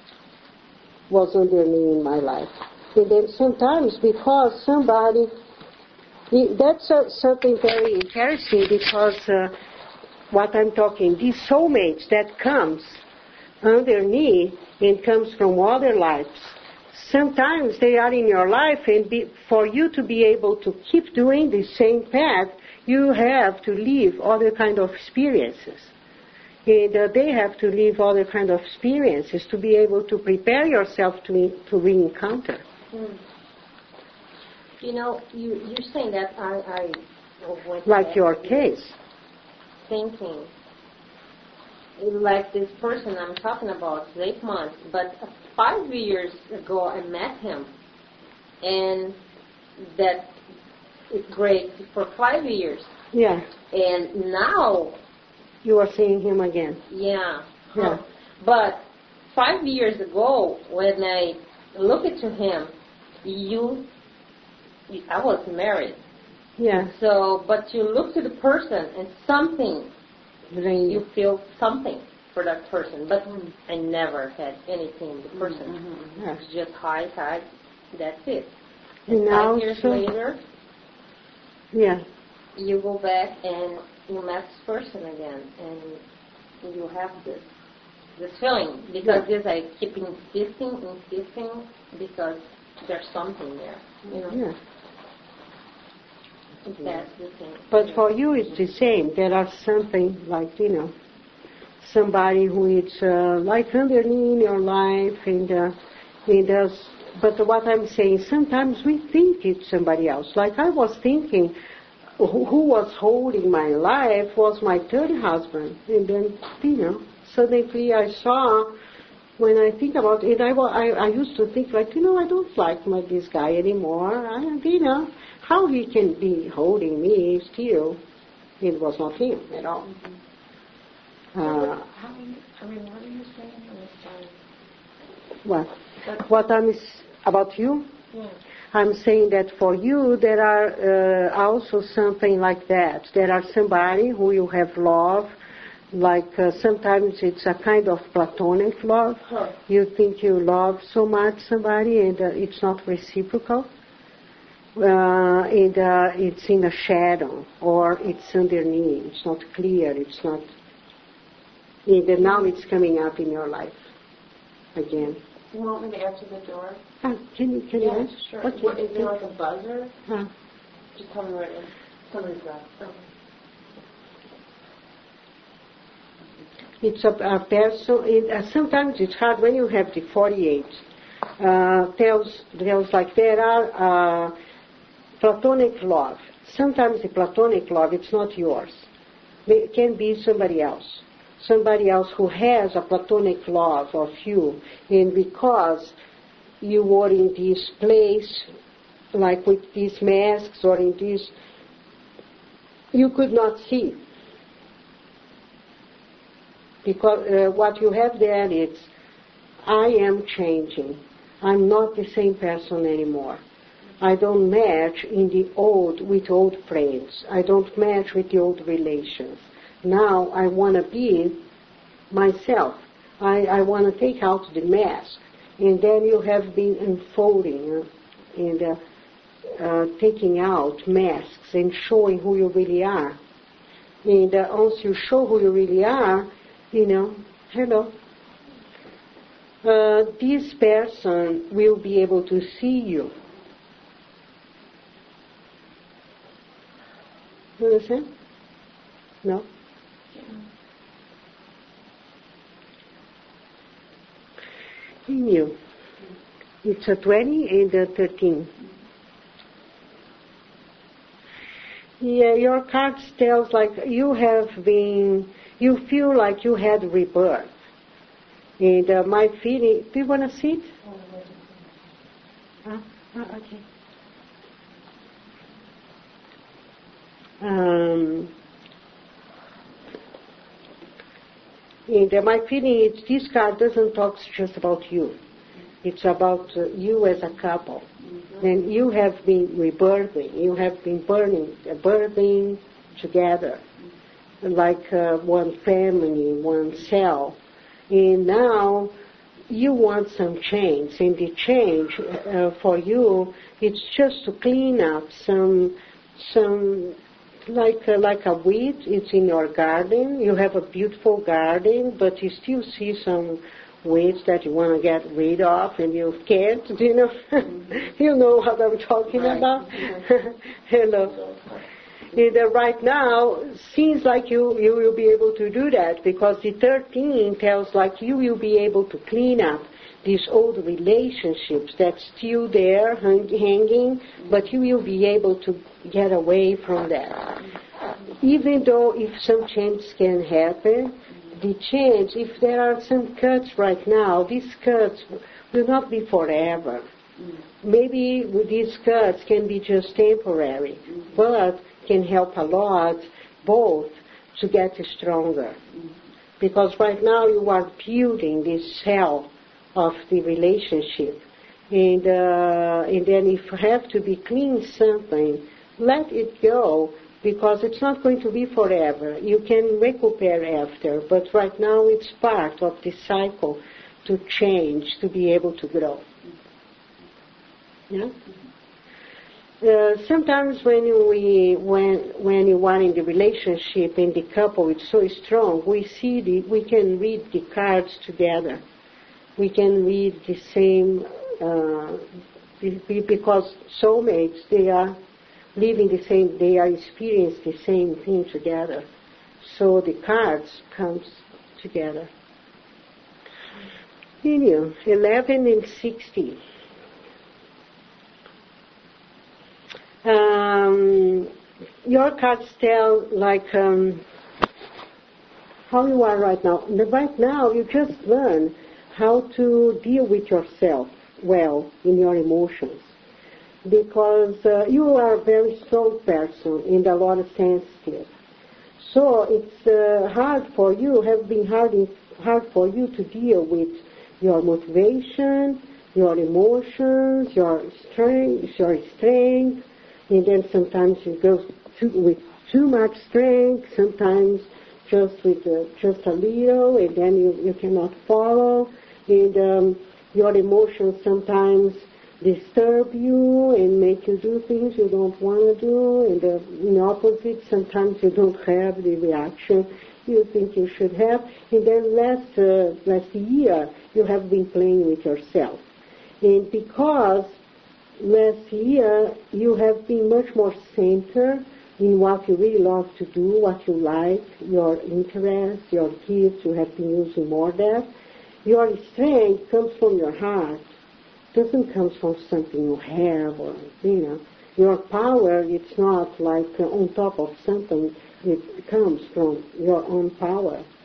was under me in my life. And then sometimes because somebody, that's uh, something very interesting because uh, what I'm talking, these soulmates that comes underneath and comes from other lives, sometimes they are in your life, and be, for you to be able to keep doing the same path, you have to live other kind of experiences. And uh, they have to live other kind of experiences to be able to prepare yourself to, to re-encounter.
Mm. You know, you, you're saying that I... I went
like your case.
Thinking, like this person I'm talking about, it's eight months, but five years ago I met him, and that is great for five years.
Yeah.
And now
you are seeing him again.
Yeah.
Yeah.
But five years ago, when I looked at him, you, I was married.
Yeah.
So, but you look to the person and something,
Rain.
you feel something for that person. But I never had anything with the person.
Mm-hmm. Yeah.
It's just hi, hi, that's it. And
And
five
now,
years
so,
later,
yeah,
you go back and you met this person again, and you have this this feeling because
Yeah.
this I keep insisting, insisting because there's something there. You know.
yeah.
That's the thing.
But for you, it's the same. There are something like, you know, somebody who is uh, like underneath in your life, and uh, he does. But what I'm saying, sometimes we think it's somebody else. Like I was thinking, who, who was holding my life was my third husband, and then, you know, suddenly I saw. When I think about it, I, I, I used to think like, you know, I don't like my, this guy anymore. I, you know, how he can be holding me still. It was not him at all.
Mm-hmm.
Uh,
How, I mean, what are you saying? I'm sorry.
what? What I'm, about you?
Yeah.
I'm saying that for you, there are uh, also something like that. There are somebody who you have loved. Like uh, sometimes it's a kind of platonic love.
Huh.
You think you love so much somebody and uh, it's not reciprocal. Uh, and uh, it's in a shadow or it's underneath. It's not clear. It's not. And uh, now it's coming up in your life again.
You want me to answer the door?
Ah, can you can
Yeah,
you answer?
sure.
Okay.
What, is there like a buzzer?
Huh.
Just tell me where it is. Somebody's left. Okay.
It's a, a person. It, uh, sometimes it's hard when you have the forty-eight. Uh, tells tells like there are uh, platonic love. Sometimes the platonic love it's not yours. It can be somebody else. Somebody else who has a platonic love of you, and because you were in this place, like with these masks or in this, you could not see. Because uh, what you have there is, I am changing. I'm not the same person anymore. I don't match in the old with old friends. I don't match with the old relations. Now I want to be myself. I, I want to take out the mask. And then you have been unfolding uh, and uh, uh, taking out masks and showing who you really are. And uh, once you show who you really are, you know, hello. Uh, this person will be able to see you. You understand? No? In you. It's a twenty and a thirteen. Yeah, your card tells like you have been, you feel like you had rebirth. And uh, my feeling, do you want to see it? Ah, ah, okay. Um, and uh, my feeling is this card doesn't talk just about you. It's about uh, you as a couple. Mm-hmm. And you have been rebirthing. You have been burning, uh, birthing together, like uh, one family, one cell. And now you want some change. And the change uh, for you, it's just to clean up some, some like uh, like a weed. It's in your garden. You have a beautiful garden, but you still see some weeds that you want to get rid of, and you can't. Do you know? Mm-hmm. You know what I'm talking right. about? Mm-hmm. Hello. And, uh, right now, seems like you, you will be able to do that, because the thirteen tells like you will be able to clean up these old relationships that's still there hang, hanging, but you will be able to get away from that. Even though if some change can happen, the change, if there are some cuts right now, these cuts will not be forever. Maybe these cuts can be just temporary, but can help a lot both to get stronger. Because right now you are building this cell of the relationship. And, uh, and then if you have to be clean something, let it go, because it's not going to be forever. You can recuperate after, but right now it's part of the cycle to change, to be able to grow. Yeah? Uh, sometimes when we when when you are in the relationship in the couple, it's so strong. We see the we can read the cards together. We can read the same uh, because soulmates, they are living the same, they are experiencing the same thing together. So the cards comes together. Continue. Eleven and sixteen. Um, your cards tell like um, how you are right now. Right now, you just learn how to deal with yourself well in your emotions, because uh, you are a very strong person and a lot of sensitive. So it's uh, hard for you, have been hard, hard for you to deal with your motivation, your emotions, your strength, your strength. And then sometimes you go too, with too much strength, sometimes just with uh, just a little, and then you, you cannot follow. And um, your emotions sometimes disturb you and make you do things you don't want to do. And uh, in the opposite, sometimes you don't have the reaction you think you should have. And then last, uh, last year, you have been playing with yourself. And because last year, you have been much more centered in what you really love to do, what you like, your interests, your gifts. You have been using more of that. Your strength comes from your heart. It doesn't come from something you have, or, you know. Your power, it's not like uh, on top of something. It comes from your own power.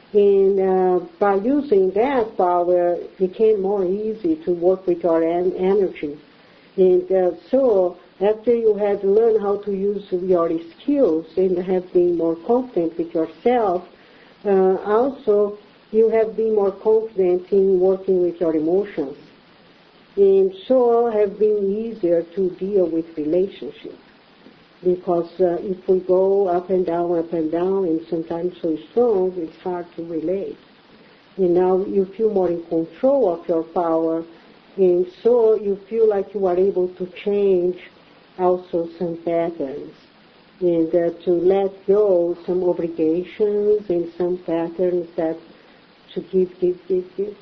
And uh, by using that power, it became more easy to work with your en- energy. And uh, so, after you had learned how to use your skills and have been more confident with yourself, uh, also you have been more confident in working with your emotions. And so have been easier to deal with relationships. Because uh, if we go up and down, up and down, and sometimes so strong, it's hard to relate. And now you feel more in control of your power, and so you feel like you are able to change also some patterns, and uh, to let go some obligations and some patterns that to give, give, give, give,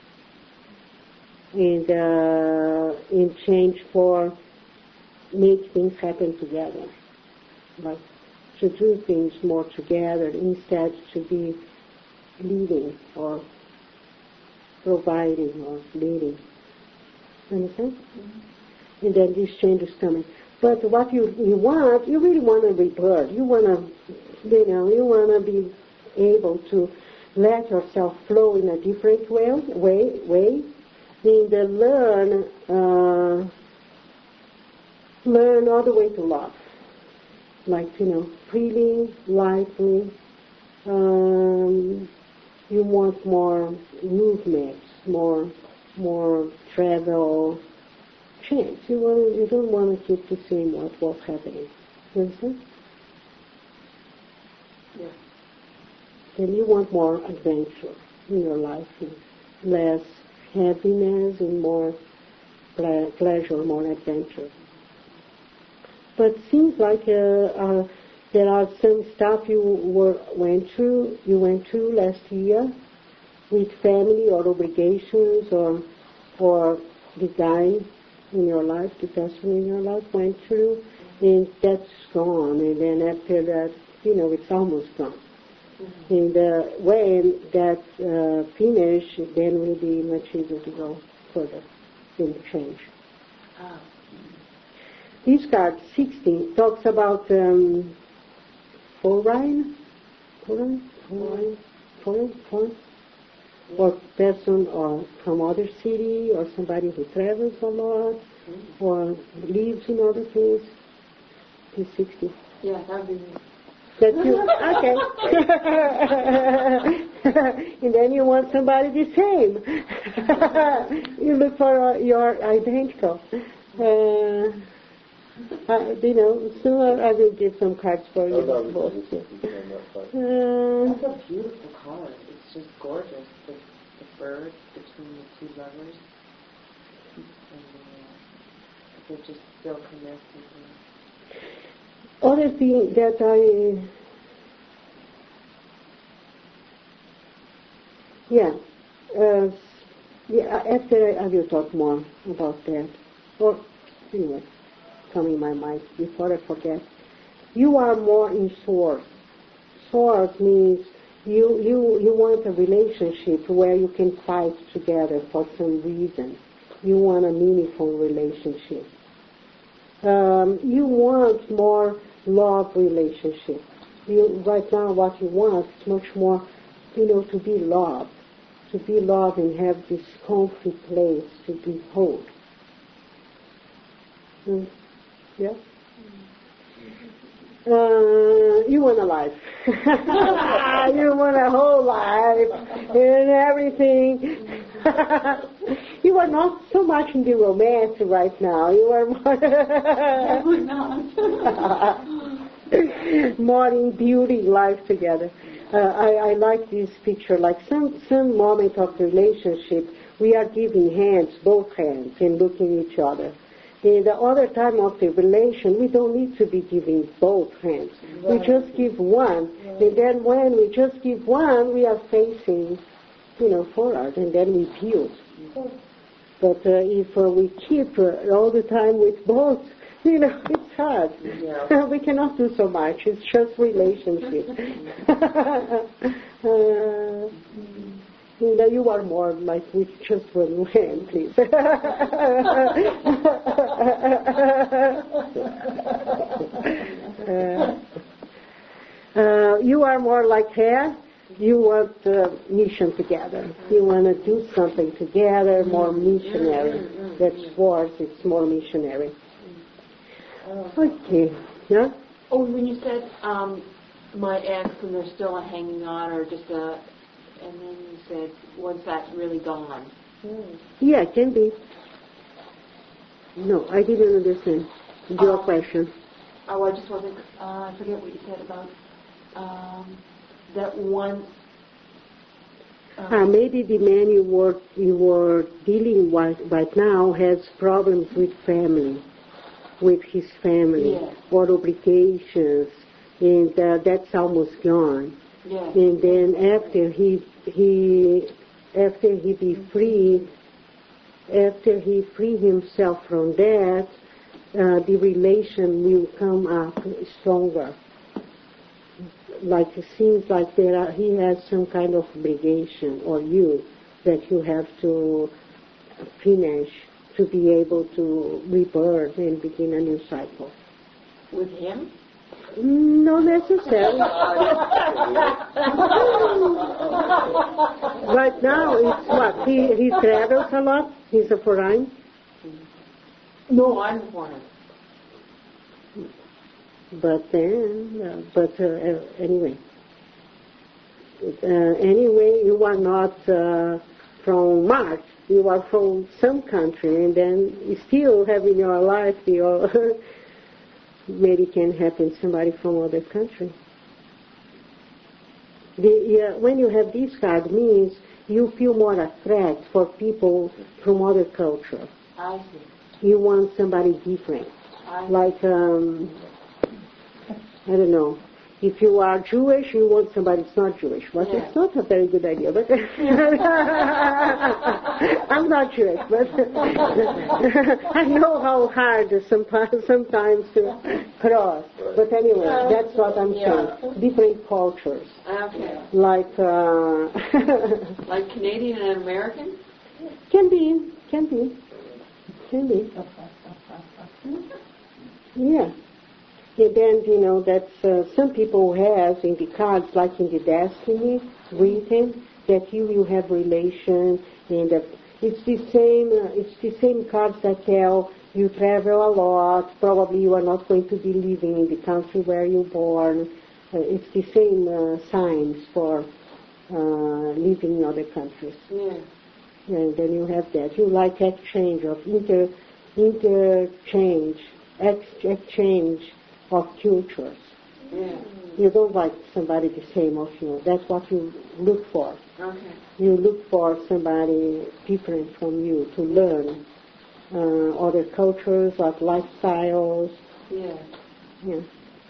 and uh, in change for make things happen together, like to do things more together instead to be leading or providing or leading. Understand? Mm-hmm. And then this change is coming. But what you you want, you really want to rebirth. You want to, you know, you want to be able to let yourself flow in a different way, way, way, and uh, learn, uh, learn all the way to love. Like, you know, freely, lightly. Um, you want more movements, more, more travel, change. You want, you don't want to keep the same what was happening. You understand?
Yeah.
Then you want more adventure in your life, and less happiness and more ple- pleasure, more adventure. But it seems like uh, uh, there are some stuff you were went through, you went through last year with family or obligations or or the guy in your life, the person in your life went through, and that's gone. And then after that, you know, it's almost gone. Mm-hmm. And uh, when that uh, finish, then we'll be much easier to go further in the change.
Oh.
This card, sixteen, talks about um, foreign, foreign, foreign, foreign, foreign, or person or from other city, or somebody who travels a lot, mm-hmm. or lives in other places. This sixteen.
Yeah, that'd be me.
That's you. Okay. And then you want somebody the same. You look for uh, your identical. Uh, Uh, you know, soon I will give some cards for you.
Oh, no,
both.
it's, it's, it's
Uh,
That's a beautiful card. It's just gorgeous. The, the bird between the two lovers. And uh, they're just still connected.
other thing that I... Yeah. Uh, yeah, after I, I will talk more about that. Or, anyway, coming in my mind before I forget. You are more in source. Source means you, you, you want a relationship where you can fight together for some reason. You want a meaningful relationship. Um, you want more love relationship. You, right now what you want is much more, you know, to be loved. To be loved and have this comfy place to be whole. Mm. Yeah? Uh, you want a life. You want a whole life and everything. You are not so much in the romance right now. You are more, not. More in building life together. Uh, I, I like this picture. Like some, some moment of relationship, we are giving hands, both hands, and looking at each other. In the other time of the relation, we don't need to be giving both hands. Right. We just give one. Right. And then when we just give one, we are facing, you know, forward, and then we build. Okay. But uh, if uh, we keep uh, all the time with both, you know, it's hard. Yeah. We cannot do so much. It's just relationship. uh, You know, you are more like with just one hand, please. uh, uh, you are more like hair. You want uh, mission together. You want to do something together, more missionary. That's sports, it's more missionary. Okay. Yeah?
Oh, when you said um, my ex and they're still a hanging on or just a, and then you said once that's really gone.
Yeah, it can be. No, I didn't understand your
Um,
question.
Oh, I just wasn't, uh, I forget what you said about um, that once. Uh,
Uh, maybe the man you were you were dealing with right now has problems with family, with his family,
Yes.
or obligations, and uh, that's almost gone.
yes.
And then after he he after he be free, after he free himself from that, uh, the relation will come up stronger. Like it seems like there are, he has some kind of obligation, or you, that you have to finish to be able to rebirth and begin a new cycle.
With him?
Not necessarily. Right now, it's what? He, he travels a lot? He's a foreign?
No, I'm foreign.
But then, uh, but uh, uh, anyway. Uh, anyway, you are not uh, from Mars. You are from some country, and then you still have in your life your maybe can happen somebody from other country. The, yeah, when you have this card, means you feel more attract for people from other culture.
I see.
You want somebody different,
I
like um, I don't know. If you are Jewish, you want somebody that's not Jewish. But
Yeah.
it's not a very good idea. But I'm not Jewish, but I know how hard sometimes, sometimes to cross. But anyway, that's what I'm saying. Different cultures,
Okay.
like uh,
Like Canadian and American?
can be, can be, can be. Yeah. And then, you know, that's uh, some people have in the cards, like in the destiny written, that you will have relation, and uh, it's the same. Uh, it's the same cards that tell you travel a lot. Probably you are not going to be living in the country where you're born. Uh, it's the same uh, signs for uh, living in other countries.
Yeah.
And then you have that. You like exchange of inter, interchange, ex, exchange of cultures.
Yeah.
You don't like somebody the same of you. That's what you look for.
Okay.
You look for somebody different from you to learn uh, other cultures, what lifestyles.
Yeah.
Yeah.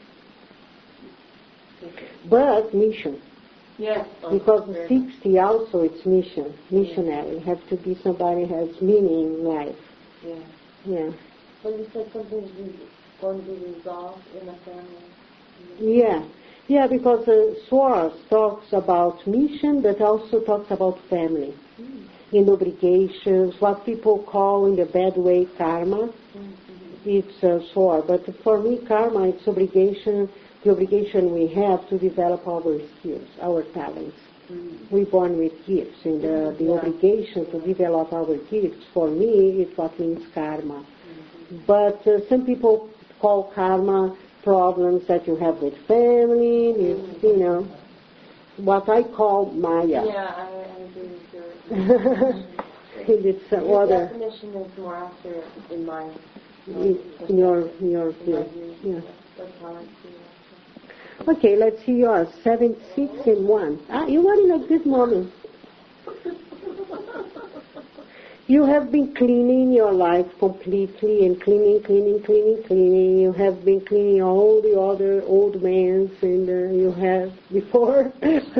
But mission.
Yes.
Because the sixty also it's mission, missionary. Have to be somebody who has meaning in life.
Yeah.
Yeah.
When you said something's going to be resolved in a family.
Yeah. Yeah, because uh, Swords talks about mission, but also talks about family. Mm. And obligations, what people call in the bad way karma. Mm-hmm. It's uh, sword. But for me, karma, it's obligation, the obligation we have to develop our skills, our talents. Mm-hmm. We're born with gifts, and uh, the yeah. obligation to develop our gifts, for me, is what means karma. Mm-hmm. But uh, some people call karma problems that you have with family, mm-hmm. you know, what I call Maya.
Yeah, I, I agree with you.
It's uh,
Your
other
definition is more accurate in my
in, in your in your field. Yeah.
That's how I see it.
Okay, let's see yours. Seven, six, and one. Ah, you are in a good moment. You have been cleaning your life completely and cleaning, cleaning, cleaning, cleaning. You have been cleaning all the other old mans and uh, you have before.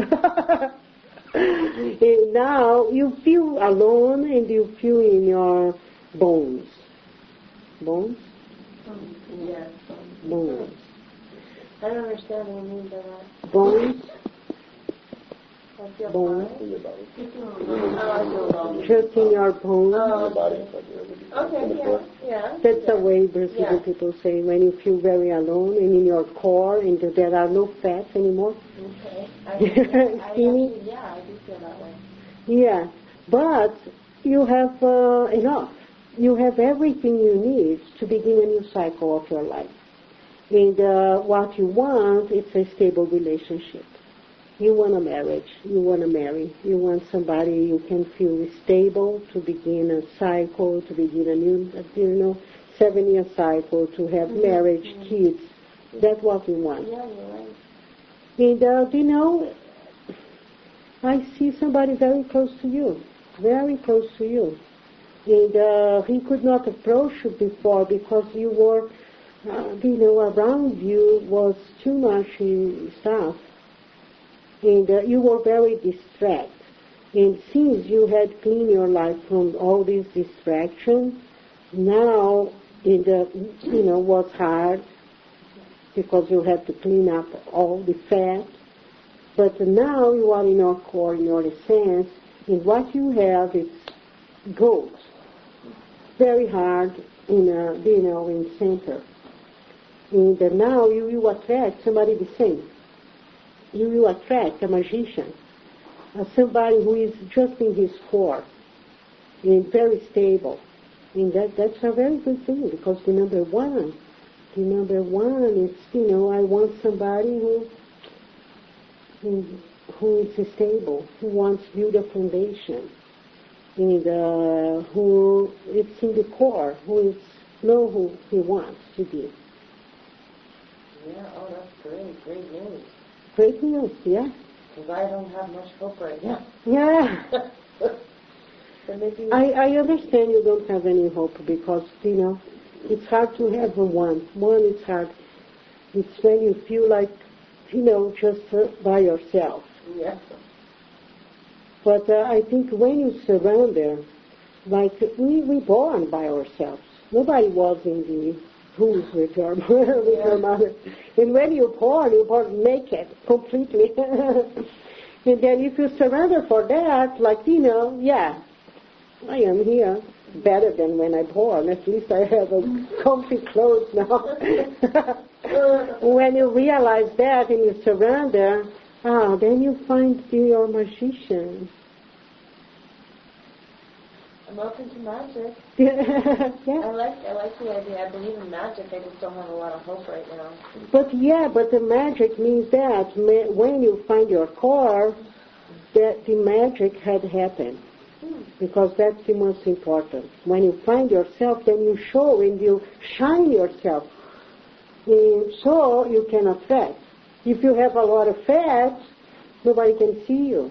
And now you feel alone and you feel in your bones. Bones?
Yes.
Bones.
I don't understand what you mean by that.
Bones?
I feel
bones.
fine.
In your body.
Oh, I feel lonely.
Just in your bones.
In
Oh,
your body. Like you're really-
okay,
in the
yeah,
core.
yeah.
That's
yeah.
the way Brazilian
Yeah.
people say when you feel very alone and in your core and there are no fats anymore.
Okay. I, I
Skinny?
actually, yeah, I do feel that way.
Yeah, but you have uh, enough. You have everything you need to begin a new cycle of your life. And uh, what you want is a stable relationship. You want a marriage. You want to marry. You want somebody you can feel stable to begin a cycle, to begin a new, you know, seven-year cycle, to have
Mm-hmm.
marriage,
Mm-hmm.
kids. That's what we want.
Yeah, you're right.
And, uh, you know, I see somebody very close to you, very close to you. And uh, he could not approach you before because you were, uh, you know, around you was too much uh, stuff. And uh, you were very distracted. And since you had cleaned your life from all these distractions, now it, uh, you know, was hard because you had to clean up all the fat. But now you are in your core, in your essence, and what you have is gold. Very hard in, uh, you know, in center. And uh, now you will attract somebody the same. You will attract a magician, uh, somebody who is just in his core and very stable. And that, that's a very good thing because the number one, the number one is, you know, I want somebody who, who, who is stable, who wants to build a foundation, and uh, who is in the core, who is know who he wants to be.
Yeah, oh, that's great, great news.
Great news, yeah?
Because I don't have much hope right now.
Yeah.
So maybe
I, I understand you don't have any hope because, you know, it's hard to have a one. One is hard. It's when you feel like, you know, just uh, by yourself.
yeah.
But uh, I think when you surrender, like we we born by ourselves. Nobody was in the homes with your with
Yeah.
your mother. And when you're born, you're born naked completely. And then if you surrender for that, like you know, yeah, I am here better than when I born. At least I have a comfy clothes now. When you realize that and you surrender, ah, then you find your magician.
I'm open to magic.
Yeah.
I like I like the idea. I believe in magic. I just don't have a lot of hope right now.
But yeah, but the magic means that ma- when you find your core, that the magic had happened. Because that's the most important. When you find yourself, then you show and you shine yourself. And so you can attract. If you have a lot of fat, nobody can see you.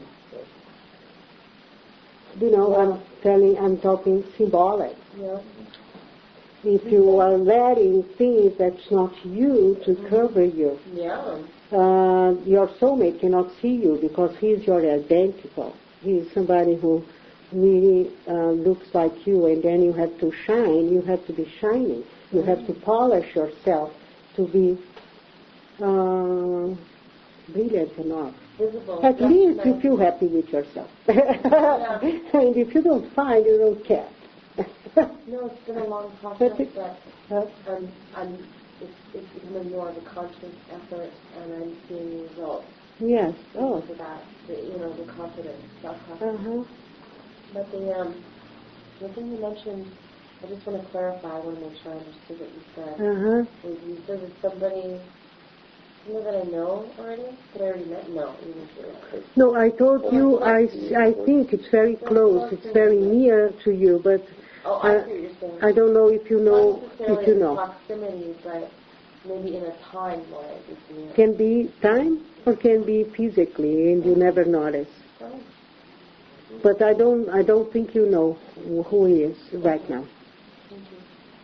You know, I'm telling, I'm talking symbolic.
Yeah.
If you are letting things that's not you to cover you,
Yeah.
uh, your soulmate cannot see you because he's your identical. He's somebody who really uh, looks like you, and then you have to shine. You have to be shining. You have to polish yourself to be uh, brilliant enough.
Visible.
At
That's
least
nice.
you feel happy with yourself. And if you don't find, you don't care.
No, it's been a long process,
But it-
but
Uh,
I'm, I'm, it's, it's becoming more of a conscious effort, and I'm seeing results.
yes. Oh.
Because of that, the, you know, the confidence, self-confidence.
Uh-huh.
But the um, the thing you mentioned, I just want to clarify. I want to make sure I understood what you said.
Uh-huh.
Was you said that somebody, somebody that I know already, that I already met? No, you didn't say that.
No, I told you, I, I think it's very close, it's very near to you, but
Oh, I
uh,
see what you're saying.
I don't know if you know,
Not necessarily
if you
in
know.
proximity, but maybe in a time where it's near.
Can be time or can be physically and you never notice.
Oh.
But I don't, I don't think you know who he is right now.
Thank you.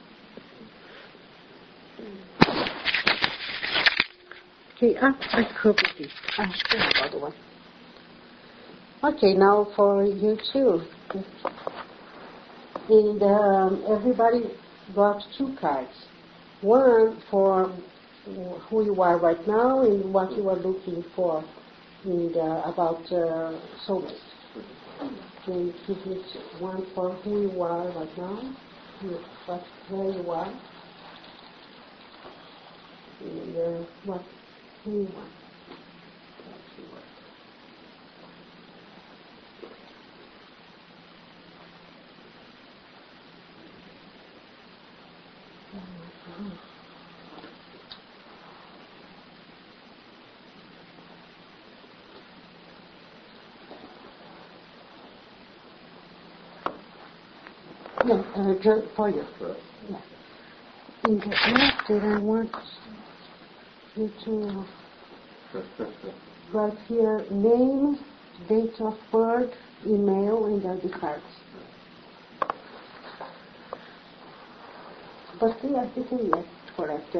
Okay, ah, I covered it. Ah, there's another one. Okay, now for you too. And um, everybody got two cards. One for who you are right now and what you are looking for and, uh, about uh, soulmate. And give it one for who you are right now, what, where you are, and uh, what who you are. Yeah, uh, ju- for you. Yeah. In the after, I want you to write here name, date of birth, email, and I D cards. But yeah, I think that's correct.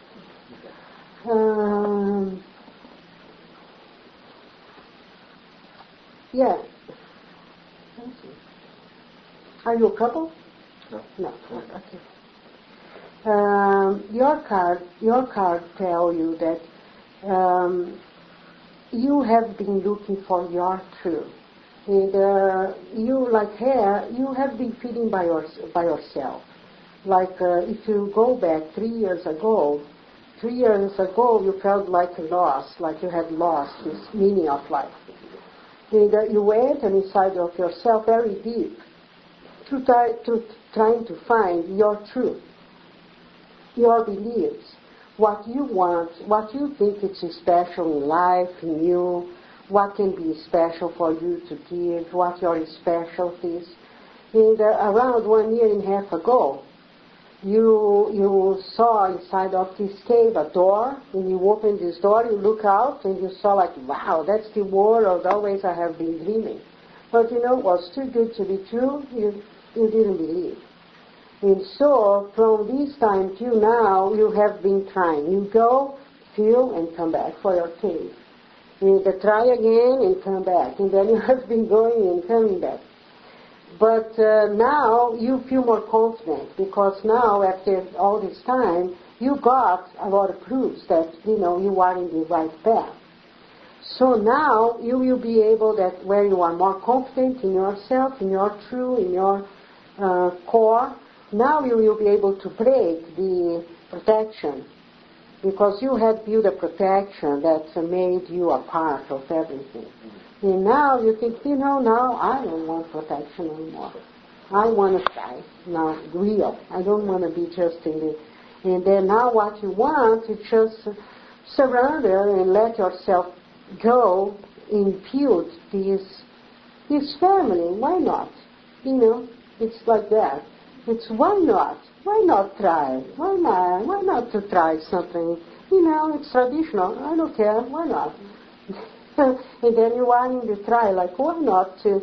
Um, yeah. Are you a couple?
No.
No. Okay. Um, your card, your card tell you that um, you have been looking for your truth, and uh, you, like her, you have been feeling by your, by yourself. Like uh, if you go back three years ago, three years ago you felt like lost, like you had lost this meaning of life, and uh, you went inside of yourself very deep to try to trying to find your truth, your beliefs, what you want, what you think is special in life, in you, what can be special for you to give, what your specialties. And uh, around one year and a half ago, you you saw inside of this cave a door, and you opened this door, you look out, and you saw like, wow, that's the world always I have been dreaming. But you know, it was too good to be true, you, you didn't believe. And so, from this time till now, you have been trying. You go, feel, and come back for your cave. You try again and come back. And then you have been going and coming back. But uh, now you feel more confident, because now, after all this time, you got a lot of proofs that, you know, you are in the right path. So now you will be able, that where you are more confident in yourself, in your true, in your uh, core, now you will be able to break the protection, because you had built a protection that made you a part of everything. And now you think, you know, now I don't want protection anymore. I want to die now, real. I don't want to be just in the... And then now what you want is just surrender and let yourself go and build this, this family. Why not? You know, it's like that. It's why not? Why not try? Why not? Why not to try something? You know, it's traditional. I don't care. Why not? And then you are in the try, like, why not to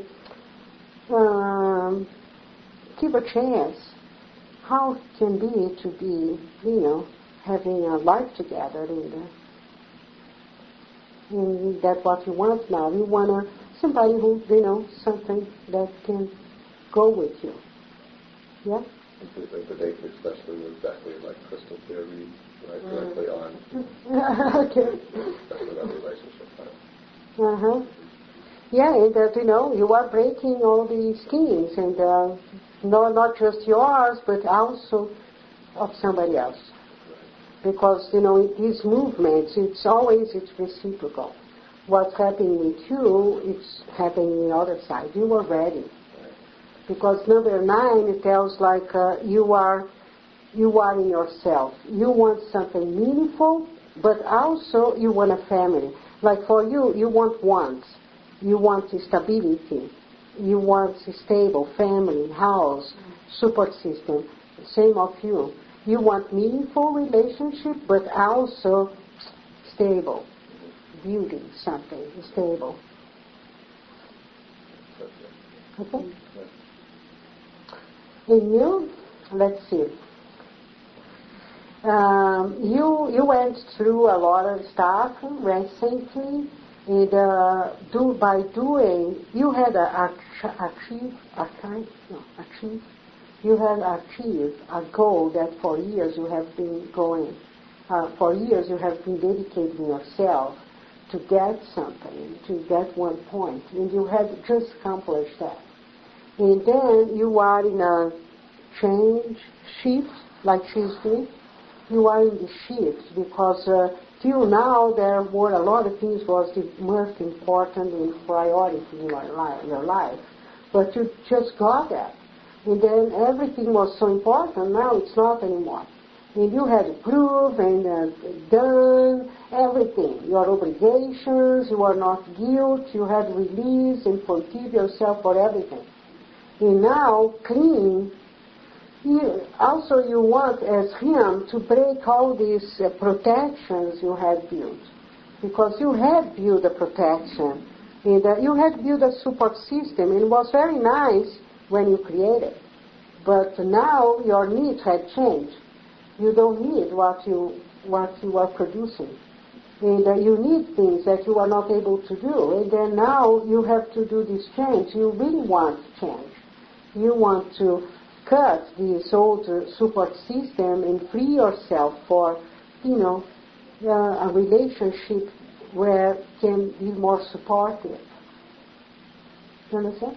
um, give a chance? How it can be to be, you know, having a life together in there. And that's what you want now. You want a, somebody who, you know, something that can go with you. Yeah?
Like the date especially was exactly like crystal clear read, right, directly on.
Okay.
Especially that relationship. Right?
Uh-huh. Yeah, and that, you know, you are breaking all these schemes, and uh, no, not just yours, but also of somebody else. Because, you know, these movements, it's always, it's reciprocal. What's happening with you, it's happening on the other side. You are ready. Because number nine, it tells like uh, you are, you are in yourself. You want something meaningful, but also you want a family. Like for you, you want wants. You want stability. You want a stable family, house, support system. Same of you. You want meaningful relationship, but also stable. Building something stable. Okay? And you, let's see. Um, you you went through a lot of stuff recently, and uh, do by doing you had a, achieve achieve no achieve you had achieved a goal that for years you have been going. Uh, for years you have been dedicating yourself to get something, to get one point, and you had just accomplished that. And then you are in a change, shift, like she's doing. You are in the shift because uh, till now there were a lot of things was the most important and priority in your life, your life. But you just got that. And then everything was so important, now it's not anymore. And you had proof and uh, done everything. Your obligations, you are not guilt, you had release and forgive yourself for everything. And now, clean, you, also you want as him to break all these uh, protections you had built. Because you had built a protection. And uh, you had built a support system, and it was very nice when you created. But now your needs had changed. You don't need what you what you are producing. And uh, you need things that you are not able to do. And then now you have to do this change. You really want change. You want to cut this old uh, support system and free yourself for, you know, uh, a relationship where it can be more supportive. You understand?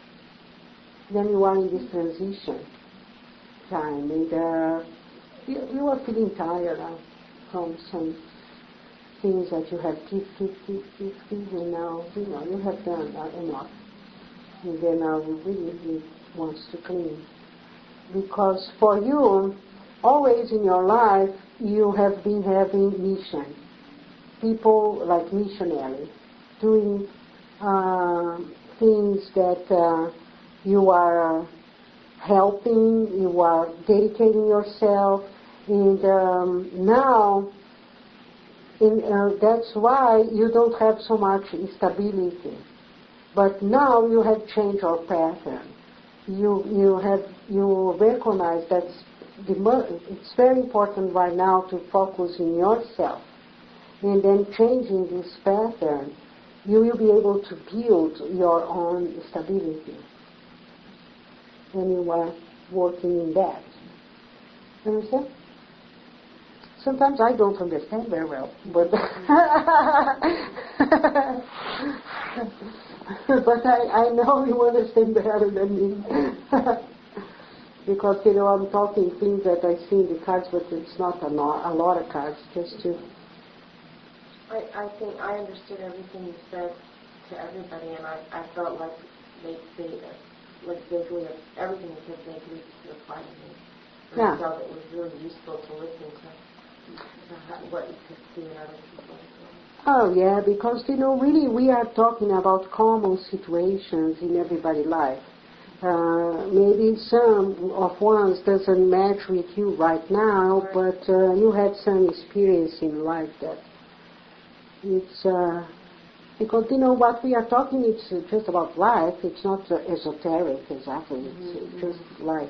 Then you are in this transition time, and uh, you, you are feeling tired uh, from some things that you have keep, keep, keep, keep, keep, and now, you know, you have done uh, enough. And then now you really, really wants to clean. Because for you, always in your life, you have been having mission. People like missionaries, doing uh, things that uh, you are uh, helping, you are dedicating yourself, and um, now in, uh, that's why you don't have so much stability. But now you have changed your pattern. You you have you recognize that the mo- it's very important right now to focus in yourself, and then changing this pattern, you will be able to build your own stability. And you are working in that. Understand? Sometimes I don't understand very well, but but I, I know you understand better than me. Because, you know, I'm talking things that I see in the cards, but it's not a lot, a lot of cards, just to...
I, I think I understood everything you said to everybody, and I, I felt like they, they like basically everything you said basically applied to me. And
Yeah.
I felt it was really useful to listen to, to how, what you could see in other people.
Oh, yeah, because, you know, really we are talking about common situations in everybody's life. Uh, maybe some of ones doesn't match with you right now, but uh, you had some experience in life that it's, uh, because, you know, what we are talking, it's uh, just about life. It's not uh, esoteric, exactly. It's mm-hmm. just life.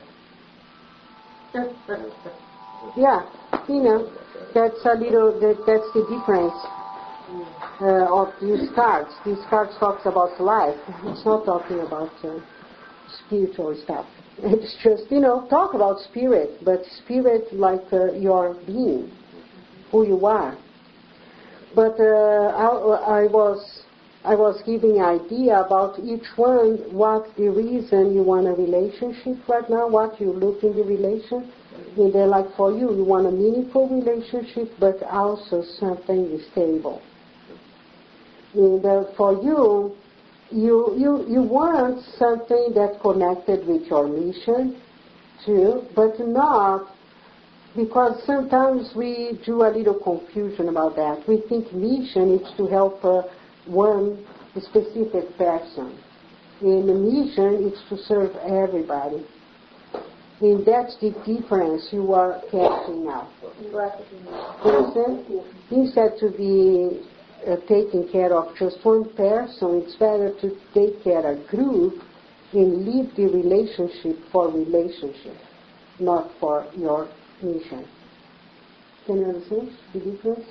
Yeah, you know, that's a little, that, that's the difference uh, of these cards. These cards talks about life. It's not talking about uh, spiritual stuff. It's just, you know, talk about spirit, but spirit like uh, your being, who you are. But uh, I, I was I was giving idea about each one, what the reason you want a relationship right now, what you look in the relation. And then like for you, you want a meaningful relationship, but also something stable. And uh, for you, you, you, you want something that's connected with your mission too, but not, because sometimes we do a little confusion about that. We think mission is to help uh, one specific person. And the mission is to serve everybody. And that's the difference you are catching now. Understand? Instead to be uh, taking care of just one person, it's better to take care of a group and leave the relationship for relationship, not for your mission. Can you understand the difference?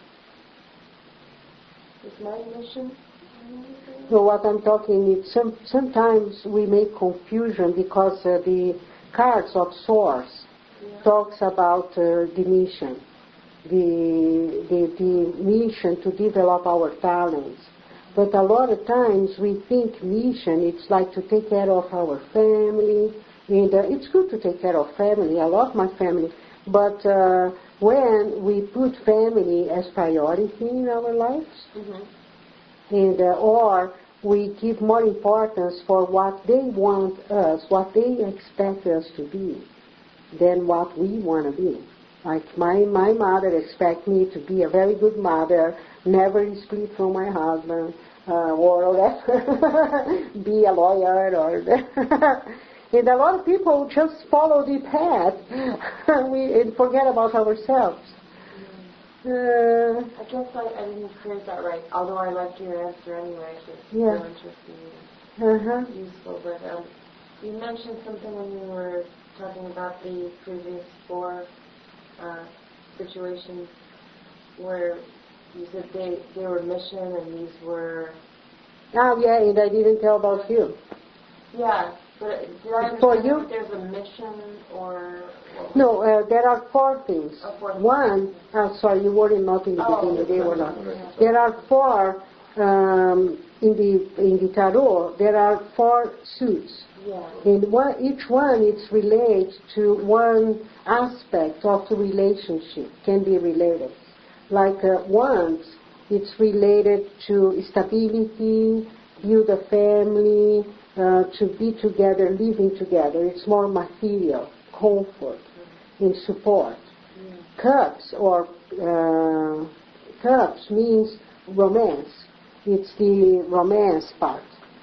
Is my mission?
So what I'm talking is some, sometimes we make confusion because uh, the cards of Swords yeah. talks about uh, the mission. the, the, the mission to develop our talents. But a lot of times we think mission, it's like to take care of our family, and uh, it's good to take care of family. I love my family. But uh, when we put family as priority in our lives, mm-hmm. and uh, or we give more importance for what they want us, what they expect us to be, than what we want to be. Like my, my mother expects me to be a very good mother, never split from my husband, uh, or whatever, be a lawyer, or and a lot of people just follow the path we, and forget about ourselves. Uh,
I guess I, I didn't phrase that right, although I liked your answer anyway. It's
yeah.
so interesting and
uh-huh.
useful. But um, you mentioned something when you were talking about the previous four uh, situations where you said they, they were mission and these were...
Oh, yeah, and I didn't tell about you.
Yeah, but did I understand
For you?
that there's a mission or...
No, uh, there are four things.
Oh, four
One, uh, sorry, you were not in the
oh,
beginning, they were not.
yeah.
There are four, um, in the in the tarot, there are four suits.
Yeah.
And one, each one is related to one aspect of the relationship, can be related. Like uh, once, it's related to stability, build a family, uh, to be together, living together. It's more material, comfort, and support. Mm. Cups or uh, cups means romance. It's the romance part.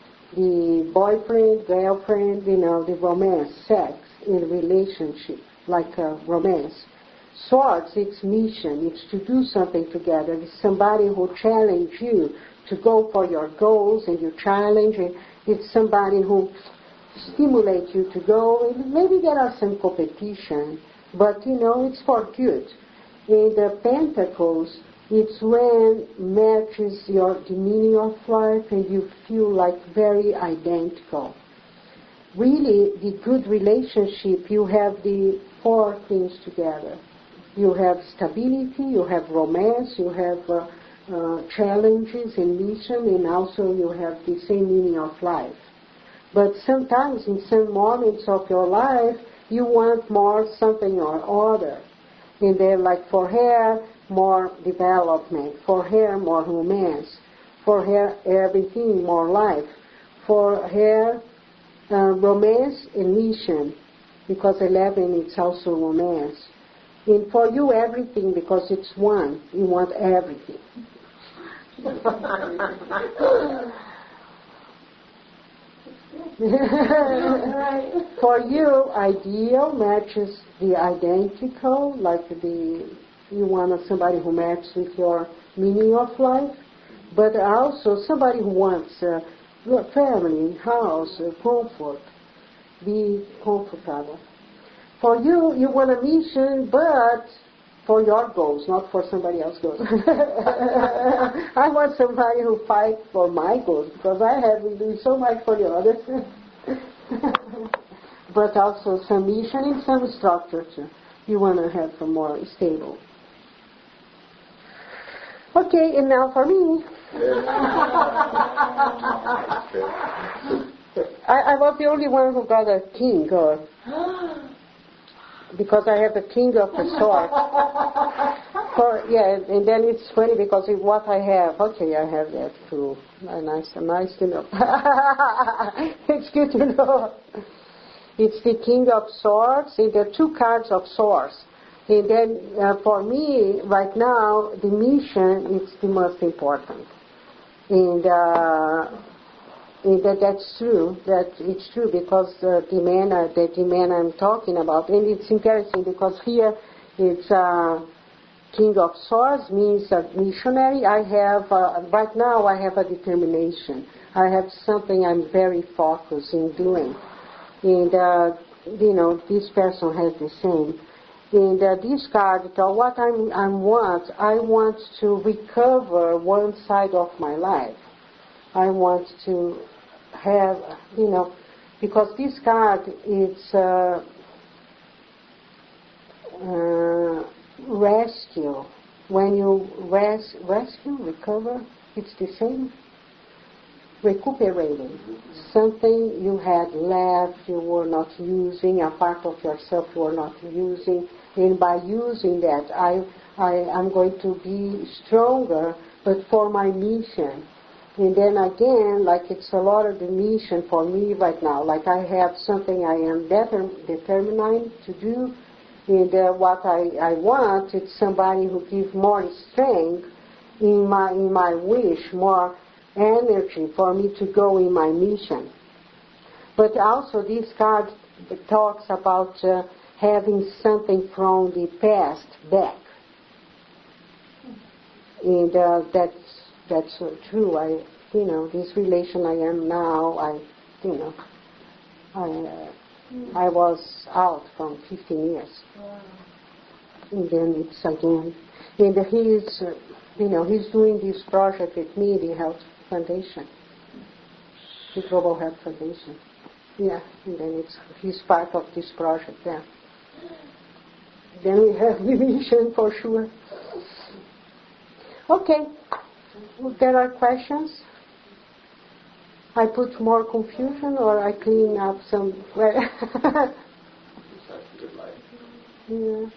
The boyfriend, girlfriend, you know, the romance, sex in relationship, like a romance. Swords, it's mission, it's to do something together. It's somebody who challenges you to go for your goals and you challenge it. It's somebody who stimulates you to go. And maybe there are some competition, but you know, it's for good. In the Pentacles, it's when matches your the meaning of life and you feel like very identical. Really, the good relationship, you have the four things together. You have stability, you have romance, you have uh, uh, challenges and mission, and also you have the same meaning of life. But sometimes in some moments of your life, you want more something or other. And then like for her, more development. For her, more romance. For her, everything, more life. For her, uh, romance and mission. Because eleven, it's also romance. And for you, everything, because it's one. You want everything. For you, ideal matches the identical, like the you want somebody who matches with your meaning of life, but also somebody who wants uh, family, house, uh, comfort, be comfortable. For you, you want a mission, but for your goals, not for somebody else's goals. I want somebody who fights for my goals, because I have been doing so much for the others. But also some mission and some structure too. You want to have some more stable. Okay, and now for me. I, I was the only one who got a king, or because I have a king of the sword. For, yeah, and then it's funny because it's what I have. Okay, I have that too. Nice, nice to know. It's good to know. It's the king of swords, and there are two cards of swords. And then uh, for me, right now, the mission is the most important. And, uh, and that, that's true. That it's true because uh, the man, uh, the, the man I'm talking about, and it's interesting because here it's uh, King of Swords means a missionary. I have, uh, right now I have a determination. I have something I'm very focused in doing. And, uh, you know, this person has the same. And uh, this card, uh, what I'm, I want, I want to recover one side of my life. I want to have, you know, because this card is uh, uh, rescue. when you res- rescue, recover, it's the same. Recuperating. Something you had left, you were not using, a part of yourself you were not using, and by using that, I, I, I'm going to be stronger, but for my mission. And then again, like it's a lot of the mission for me right now. Like I have something I am deter- determined to do, and uh, what I, I want is somebody who gives more strength in my in my wish, more energy for me to go in my mission. But also this card talks about uh, having something from the past back, and uh, that's that's uh, true. I, you know, this relation I am now, I, you know, I, uh, I was out from fifteen years,
Wow.
and then it's again, and he's, uh, you know, he's doing this project with me, the Health Foundation, the Global Health Foundation. Yeah, and then it's he's part of this project there. Then we have the mission for sure. Okay, there are questions. I put more confusion, or I clean up some. Yeah.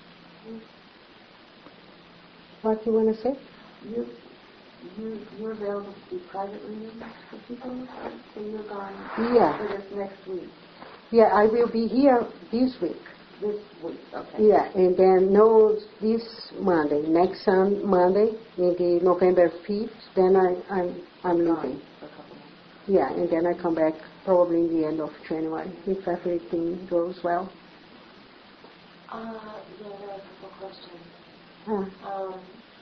What do you want to say?
You, you, you're available to do private readings for people, so you're gone
Yeah.
for this next week,
Yeah, I will be here this week.
this week, okay.
Yeah, and then no, this Monday, next sun, Monday, in the November fifth, then I, I'm, I'm leaving.
For a couple months.
Yeah, and then I come back probably in the end of January, if everything goes well.
Uh, yeah, there are a couple questions.
Uh,
Um,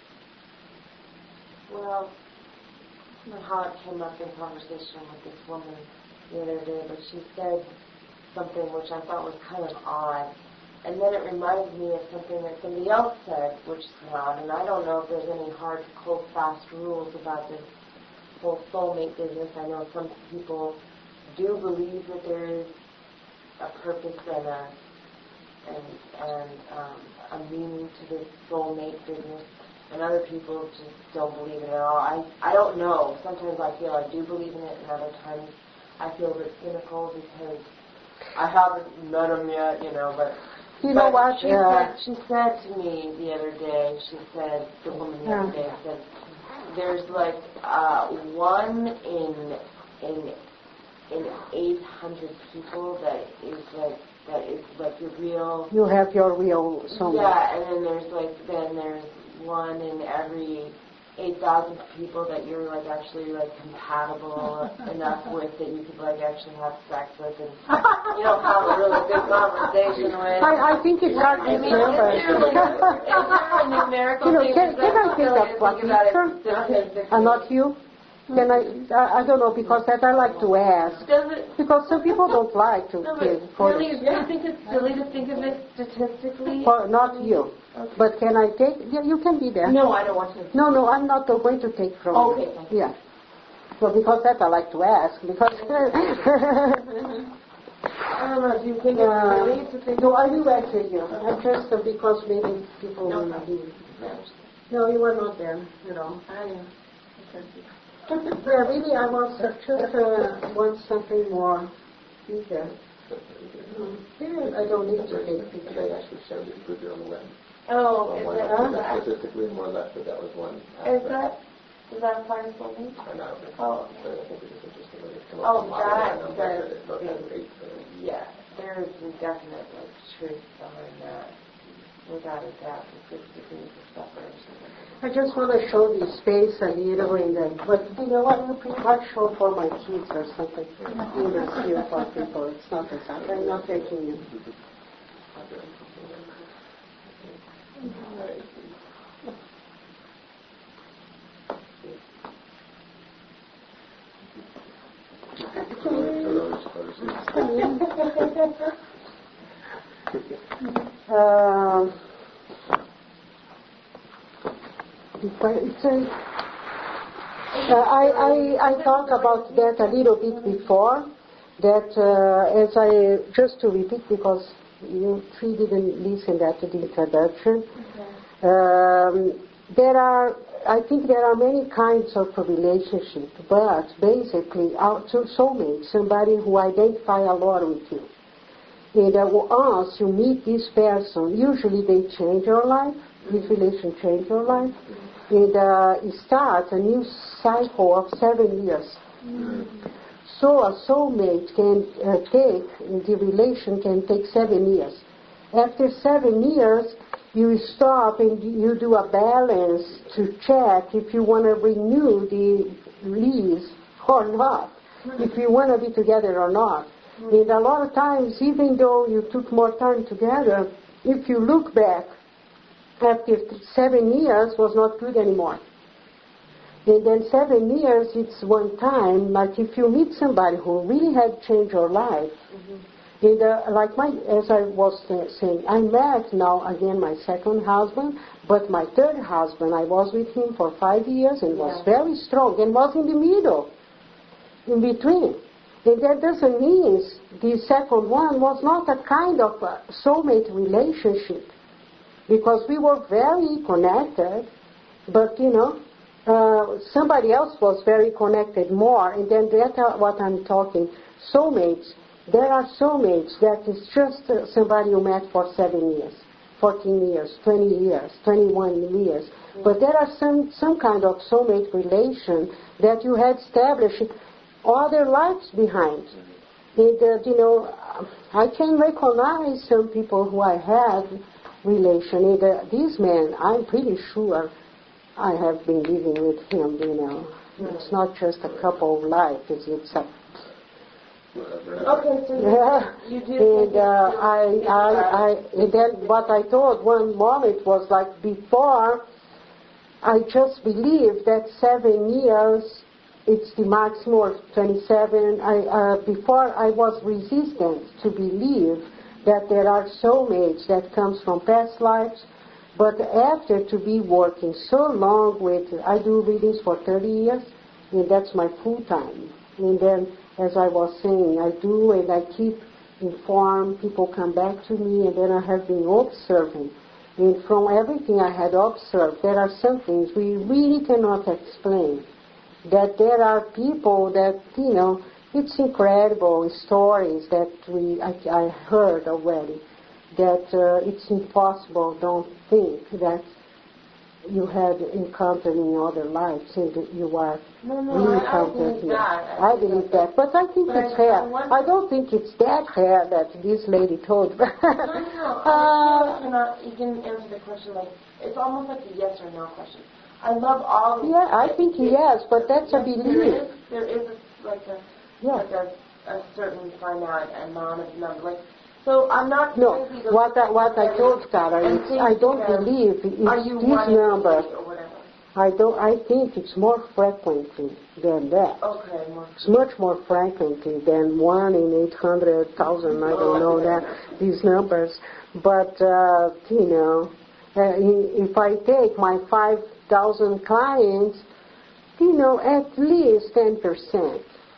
well, I don't know how it came up in conversation with this woman the other day, but she said something which I thought was kind of odd. And then it reminded me of something that somebody else said, which is odd. And I don't know if there's any hard, cold, fast rules about this whole soulmate business. I know some people do believe that there is a purpose and a and and um, a meaning to this soulmate business, and other people just don't believe it at all. I I don't know. Sometimes I feel I do believe in it, and other times I feel a bit cynical because I haven't met him yet, you know. But
you know
but
what?
She
Uh,
said she said to me the other day. She said the woman the other day said there's like uh, one in in in eight hundred people that is like. That is like your real.
You have your real soulmate.
Yeah, and then there's like then there's one in every eight thousand people that you're like actually like compatible enough with that you could like actually have sex with and you know have a really good conversation with.
I, I think it's hard to
I mean,
remember.
is there like a, is there a numerical
You know,
thing?
can,
Is
can
that
I take
silly
that
to
one
think about it
picture?
statistically?
And not you? Can I, I? I don't know, because that I like to ask.
Does it?
Because some people don't like to
No,
give
but
photos.
really, do you think it's silly to think of it statistically?
For, not you. But can I take? Yeah, you can be there.
No, I don't want to.
No, no, I'm not going to take from
Okay,
you.
thank you.
Yeah. So because that I like to ask. Because
I don't know. Do you think
uh,
it's silly to think?
no, I will answer you. I just uh, because maybe people
No.
will not be. No, you were not there at all.
I know.
Yeah, really, I was uh, just uh, want something more bigger. Mm. Yeah, I don't need to take
I
pictures.
actually showed it good there on the web.
Oh,
On
is
one,
that,
uh,
is that,
statistically more or less, but that was one
is
aspect.
that, is that part of something?
I know, but
Oh.
but I think it was interesting when it came
Oh,
up with a lot of
that,
numbers
that,
that it looked at eight, uh,
Yeah, there is some definite like truth behind that, without a doubt. It's good to be the separation.
I just want to show the space a little in the, but you know what, I pretty much show for my kids or something. You know, here for people, it's not exactly, I'm not taking you. Uh, it's a, uh, I, I, I talked about that a little bit before, that uh, as I, just to repeat because you three didn't listen that to the introduction, Um, there are, I think there are many kinds of a relationship, but basically, our two soulmates, somebody who identify a lot with you. And uh, once you meet this person, usually they change your life, this relation change your life, and uh, it starts a new cycle of seven years. Mm-hmm. So a soulmate can uh, take, the relation can take seven years. After seven years, you stop and you do a balance to check if you want to renew the lease or not, if you want to be together or not. And a lot of times, even though you took more time together, if you look back, after seven years was not good anymore. And then seven years, it's one time, like if you meet somebody who really had changed your life, mm-hmm. and uh, like my, as I was uh, saying, I met now again my second husband, but my third husband, I was with him for five years and yeah. was very strong and was in the middle, in between. And that doesn't mean the second one was not a kind of a soulmate relationship, because we were very connected, but you know, uh, somebody else was very connected more, and then that's what I'm talking. Soulmates, there are soulmates that is just uh, somebody you met for seven years, fourteen years, twenty years, twenty-one years. Mm-hmm. But there are some, some kind of soulmate relation that you had established other lives behind. And, uh, you know, I can recognize some people who I had relation. And uh, this man, I'm pretty sure I have been living with him, you know. It's not just a couple of lives, it's, it's a...
Okay, so you,
yeah.
you do...
And, uh, I, I, I, and then what I thought one moment was like before, I just believed that seven years, it's the maximum, or twenty-seven. I, uh, before I was resistant to believe that there are soulmates that comes from past lives, but after to be working so long with, I do readings for thirty years, and that's my full time. And then, as I was saying, I do and I keep informed, people come back to me, and then I have been observing. And from everything I had observed, there are some things we really cannot explain. That there are people that, you know, it's incredible stories that we I, I heard already, that uh, it's impossible, don't think that you had encountered in other lives and that you are
no, no,
encountered here.
I,
I believe that. But I think
but
it's hair.
I,
I don't think it's that hair that this lady told.
no, no, no.
uh,
you, cannot, you can answer the question like, it's almost like a yes or no question. I love all of
yeah, I think
it,
yes, but that's
yes,
a belief.
There is, there is a, like a,
yeah.
like a, a certain finite amount of number. Like, so I'm not
no.
crazy to
What I, what I told Tara is I don't
because,
believe it's this number. I don't. I think it's more frequently than that.
Okay. More
it's much more frequently than one in eight hundred thousand. I don't know that these numbers, but uh, you know, uh, if I take my five thousand clients, you know, at least ten percent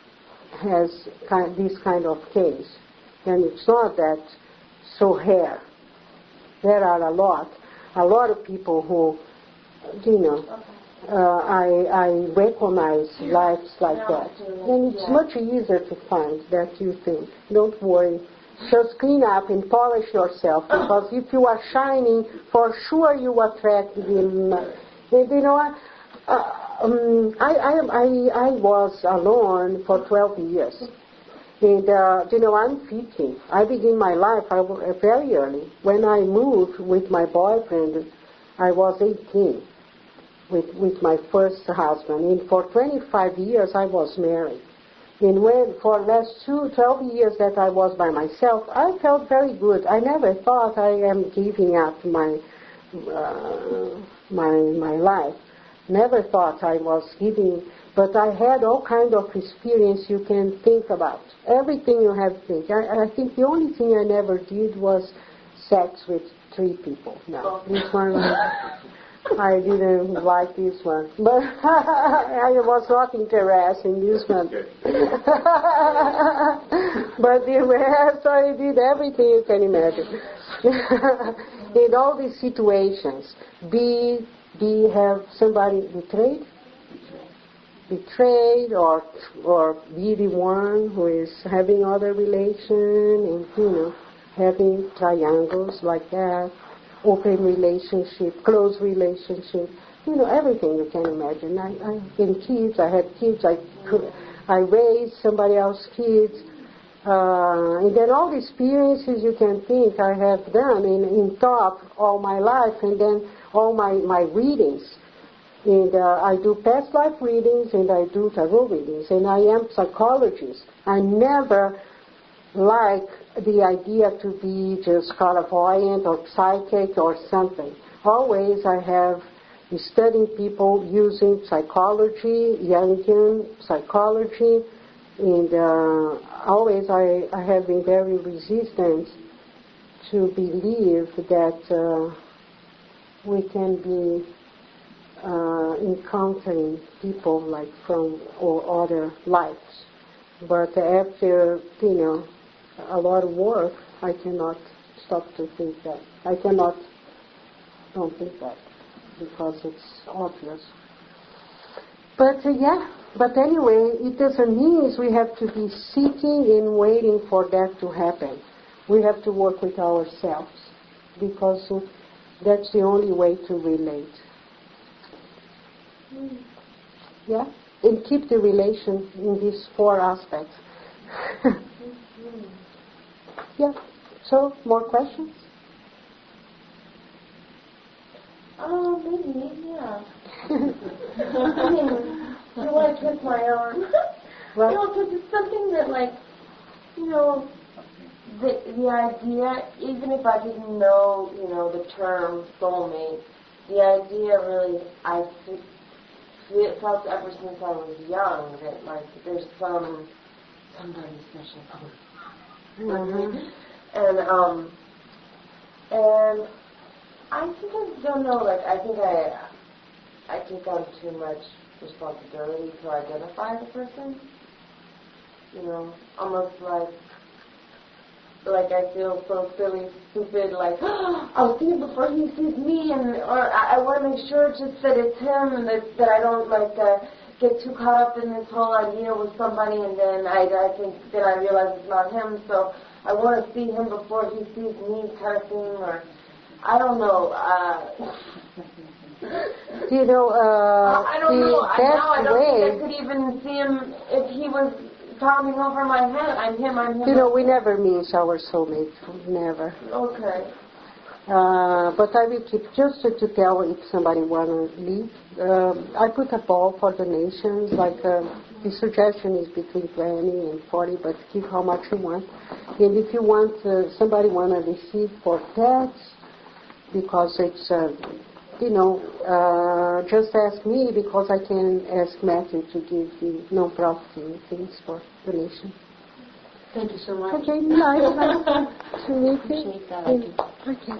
has kind, this kind of case. And it's not that so rare. There are a lot, a lot of people who, you know, uh, I, I recognize lives like that. And it's much easier to find that you think. Don't worry. Just clean up and polish yourself, because if you are shining, for sure you attract them. And you know what? Uh, um, I, I, I, I was alone for twelve years. And, uh, you know, I'm fifty. I began my life I, uh, very early. When I moved with my boyfriend, I was eighteen with, with my first husband. And for twenty-five years, I was married. And when, for the last two, twelve years that I was by myself, I felt very good. I never thought I am giving up my, uh, my, my life. Never thought I was giving, but I had all kind of experience you can think about. Everything you have to think. I, I think the only thing I never did was sex with three people. No, this one. I didn't like this one, but I was not interested in this one. But the rest, I did everything you can imagine. In all these situations, be be have somebody betrayed, betrayed, or or be the one who is having other relation, and you know, having triangles like that. Open relationship, close relationship, you know, everything you can imagine. I, I in kids, I had kids, I could, I raised somebody else's kids, uh, and then all the experiences you can think I have done in, in thought all my life, and then all my, my readings. And uh, I do past life readings, and I do tarot readings, and I am psychologist. I never like the idea to be just clairvoyant or psychic or something. Always I have been studying people using psychology, Jungian psychology, and uh, always I, I have been very resistant to believe that uh, we can be uh, encountering people like from or other lives. But after, you know, a lot of work, I cannot stop to think that. I cannot don't think that because it's obvious. But uh, yeah, but anyway, it doesn't mean we have to be seeking and waiting for that to happen. We have to work with ourselves because uh, that's the only way to relate. Mm. Yeah, and keep the relation in these four aspects. Yeah. So, more questions?
Oh, maybe, yeah. I mean, you want to twist my arm?
What?
You know, because it's something that, like, you know, the the idea, even if I didn't know, you know, the term soulmate, the idea really, I f- felt ever since I was young that, like, there's some somebody special coming.
Mm-hmm.
And um, and I sometimes don't know. Like I think I I take on too much responsibility to identify the person. You know, almost like like I feel so silly, stupid. Like I'll see him before he sees me, and or I, I want to make sure just that it's him, and that that I don't like uh, get too caught up in this whole idea with somebody, and then I I think then I realize it's not him. So I want to see him before he sees me, kind of thing, or I don't know. Uh,
you know, uh,
I don't
the
know. I,
best
now I don't
way,
think I could even see him if he was pounding over my head. I'm him. I'm him.
you know, we never meet our soulmate. Never.
Okay.
Uh, but I will keep just to, to tell if somebody want to leave. Um, I put a ball for donations. Like uh, the suggestion is between twenty and forty, but keep how much you want. And if you want, uh, somebody want to receive for pets, because it's, uh, you know, uh, just ask me because I can ask Matthew to give the non-profit things for donation.
Thank you so much.
Okay, nice, nice to meet you.
Appreciate that.
Okay.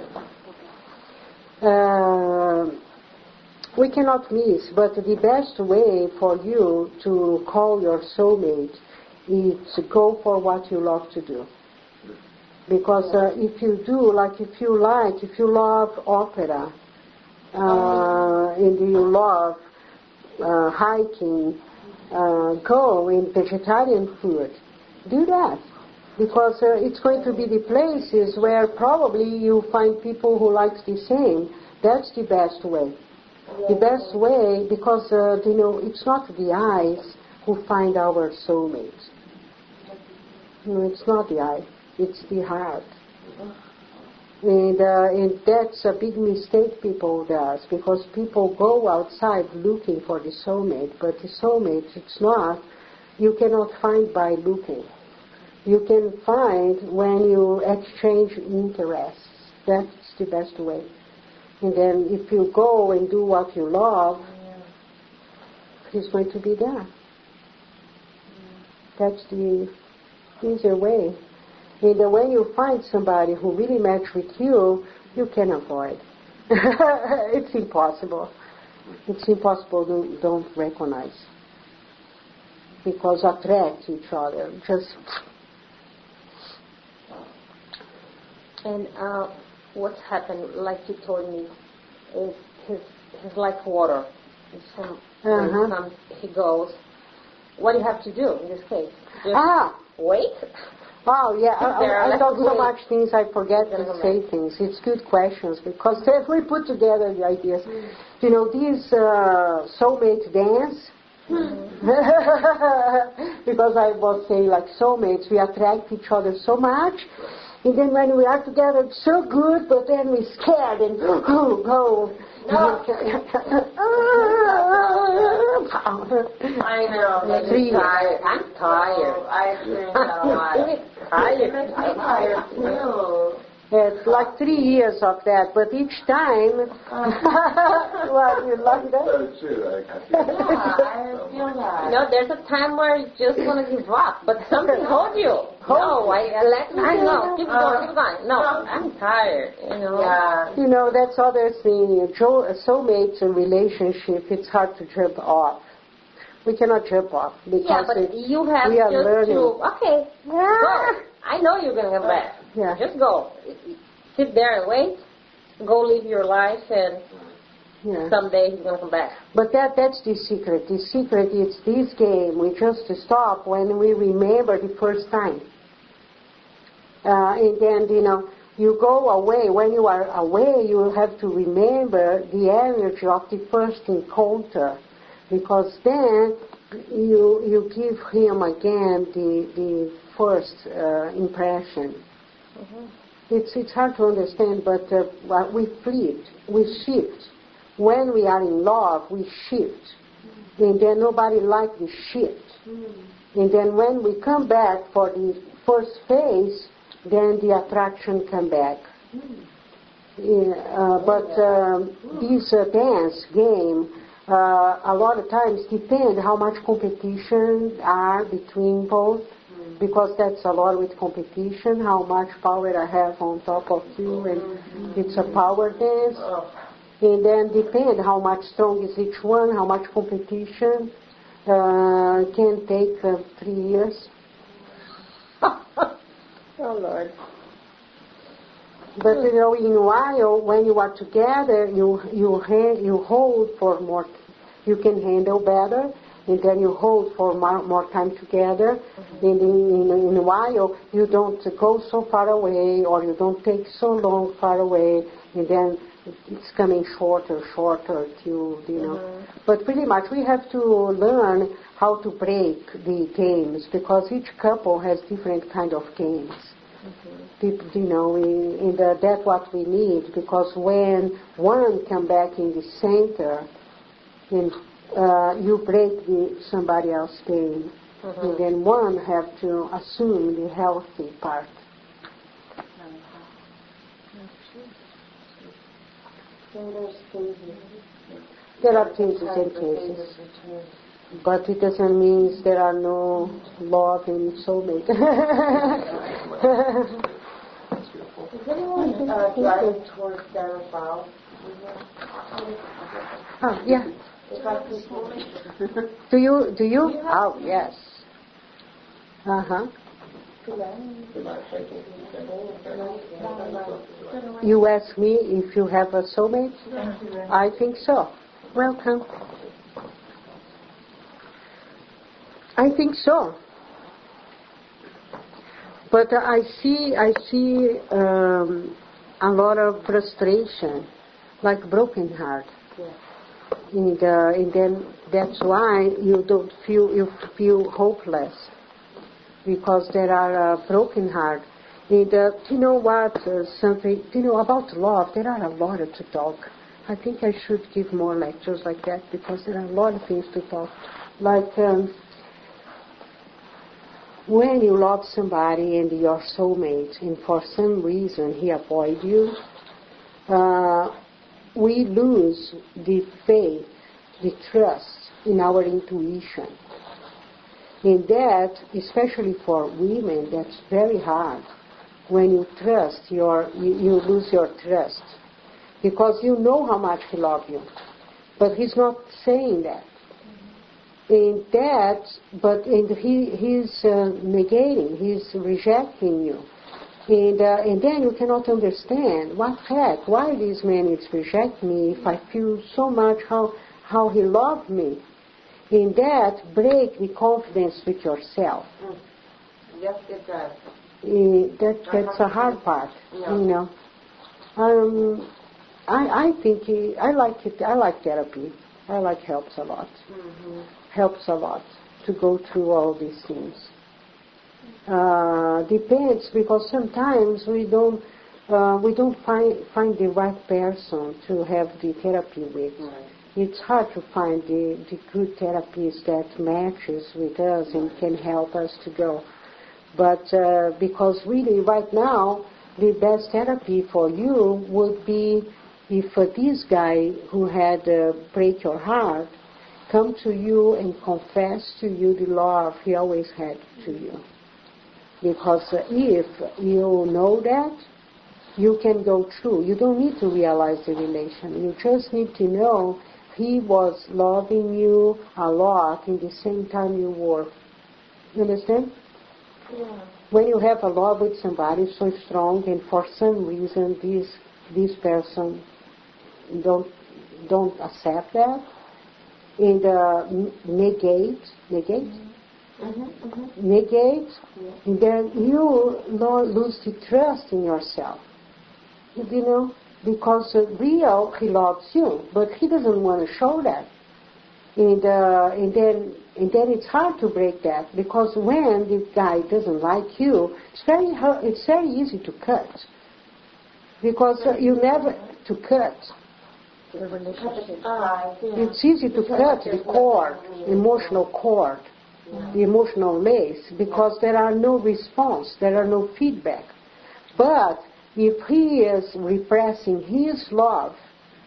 Uh, we cannot miss, but the best way for you to call your soulmate is to go for what you love to do. Because uh, if you do, like if you like, if you love opera, uh, and you love uh, hiking, uh, go in vegetarian food. Do that, because uh, it's going to be the places where probably you find people who like the same. That's the best way. The best way, because uh, you know, it's not the eyes who find our soulmates. No, it's not the eye. It's the heart. And, uh, and that's a big mistake people does, because people go outside looking for the soulmate, but the soulmate, it's not, you cannot find by looking. You can find when you exchange interests. That's the best way. And then if you go and do what you love, he's going to be there. That's the easier way. And when you find somebody who really matches with you, you can avoid. It's impossible. It's impossible to don't recognize. Because attract each other. Just
And uh, what's happened, like you told me, is his he's like water. Some, when
Uh-huh.
he comes, he goes. What do you have to do in this case? Just
ah
wait.
wow yeah I,
There,
I, I
let's
talk so
wait.
much things I forget
Gonna
to
go
say
back.
things. It's good questions because if we put together the ideas. You know, this uh, soulmate dance. Because I was saying like soulmates, we attract each other so much, and then when we are together it's so good, but then we're scared and oh, go.
I know. That
Three.
you're tired.
I'm tired.
Oh, I experience that a lot.
Tired.
It makes me tired too.
It's like three years of that, but each time, well, you like that?
That's true. I, I feel
Yeah, I feel that.
You know, there's a time where you just want to give up, but something holds you. No, I, I let me know. Keep going, keep going. No, I'm tired, you know.
Yeah.
You know, that's other thing. Jo- Soulmates and relationship, it's hard to jump off. We cannot jump off because
Yeah, but
it,
you have
we are
just
learning.
to, okay, go. I know you're going to come back.
Yeah.
Just go. Sit there and wait. Go live your life, and
Yeah.
someday he's going to come back.
But that that's the secret. The secret is this game. We just stop when we remember the first time. Uh, and then, you know, you go away. When you are away, you have to remember the energy of the first encounter. Because then you you give him again the, the first uh, impression.
Mm-hmm.
It's it's hard to understand, but uh, well, we flip, we shift. When we are in love, we shift. And then nobody likes the shift. And then when we come back for the first phase, then the attraction come back. Yeah, uh, but um, this uh, dance game, uh, a lot of times depend how much competition are between both. Because that's a lot with competition, how much power I have on top of you, and it's a power dance. And then depend how much strong is each one, how much competition. Uh, can take uh, three years.
Oh, Lord.
But you know, in a while, when you are together, you you ha- you hold for more. You can handle better, and then you hold for more, more time together. And in, in, in a while, you don't go so far away, or you don't take so long far away, and then it's coming shorter, shorter till, you know.
Mm-hmm.
But pretty much we have to learn how to break the games, because each couple has different kind of games. Mm-hmm. You know, we, and uh, that's what we need, because when one come back in the center, and uh, you break the somebody else's game,
Mm-hmm.
and then one have to assume the healthy part. There are cases and cases, but it doesn't mean there are no love and soulmate.
Is anyone uh, driving towards Santa Fe?
Oh, yeah.
If I could
Do you? Do you? Oh, yes. Uh huh. You ask me if you have a soulmate? I think so. Welcome. I think so. But uh, I see, I see um, a lot of frustration, like broken heart. And, uh, and then that's why you don't feel, you feel hopeless, because there are uh, broken heart. And uh, you know what, uh, something, you know, about love, there are a lot to talk. I think I should give more lectures like that, because there are a lot of things to talk. Like um, when you love somebody and your soulmate, and for some reason he avoids you, uh, we lose the faith, the trust in our intuition. And that, especially for women, that's very hard. When you trust, your, you, you lose your trust. because you know how much he loves you. But he's not saying that. In that, but in he, he's uh, negating, he's rejecting you. And, uh, and then you cannot understand, what heck, why this man is rejecting me if I feel so much how, how he loved me. In that, break the confidence with yourself.
Mm. Yes, it does.
Uh, that, that's a hard part,
Yeah.
you know. Um, I, I think he, I like it. I like therapy. I like helps a lot.
Mm-hmm.
Helps a lot to go through all these things. Uh, depends, because sometimes we don't uh, we don't find find the right person to have the therapy with.
Right.
It's hard to find the, the good therapist that matches with us and can help us to go. But uh, because really right now the best therapy for you would be if uh, this guy who had uh, break your heart come to you and confess to you the love he always had to you. Because uh, if you know that, you can go through. You don't need to realize the relation. You just need to know he was loving you a lot in the same time you were. You understand?
Yeah.
When you have a love with somebody so strong and for some reason this this person don't don't accept that and uh, negate negate
Mm-hmm. Mm-hmm.
negate
Yeah.
and then you lo- lose the trust in yourself, you know, because uh, real he loves you but he doesn't want to show that, and uh, and then and then it's hard to break that, because when the guy doesn't like you, it's very hard, it's very easy to cut, because uh, you never to cut.
The relationship. Uh,
It's easy to cut the cord, emotional cord, the emotional lace, because there are no response, there are no feedback. But if he is repressing his love,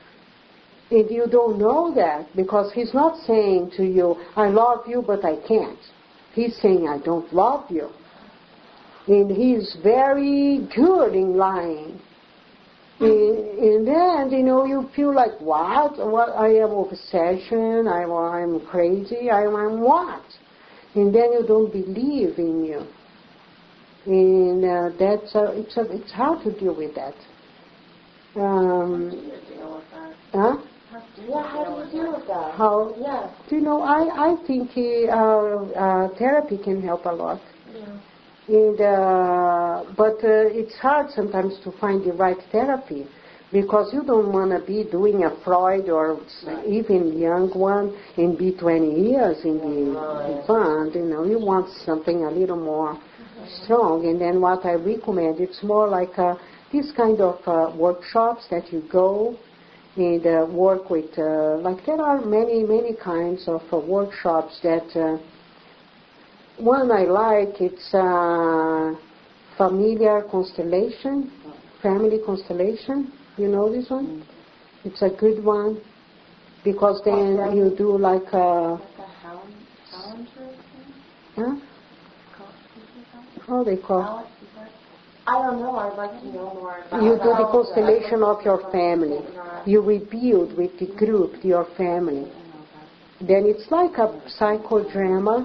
and you don't know that, because he's not saying to you, I love you, but I can't. He's saying, I don't love you. And he's very good in lying. And, and then, you know, you feel like, what? What? I am obsession, I, I'm crazy, I am what? And then you don't believe in you. And uh, that's a, it's, a, it's hard to deal with that. Um, huh?
Yeah, how do you deal with that?
How?
Yeah.
Do you know, I, I think uh, uh, therapy can help a lot.
Yeah.
And, uh, but uh, it's hard sometimes to find the right therapy, because you don't want to be doing a Freud or even young one and be twenty years in the
Right.
fund. You know, you want something a little more mm-hmm. strong. And then what I recommend, it's more like uh, this kind of uh, workshops that you go and uh, work with. Uh, like there are many, many kinds of uh, workshops that. Uh, One I like, it's uh, familiar constellation, family constellation. You know this one? It's a good one, because then you do like a...
Like a hound, hound
Huh? How they call?
I don't know. I'd like to know more about
You do the
that.
constellation of your family. You rebuild with the group, your family. Then it's like a psychodrama.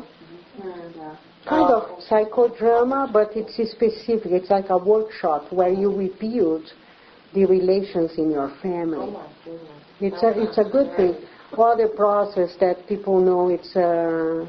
Kind of psychodrama, but it's specific. It's like a workshop where you rebuild the relations in your family. It's a it's a good thing. Other process that people know, it's uh,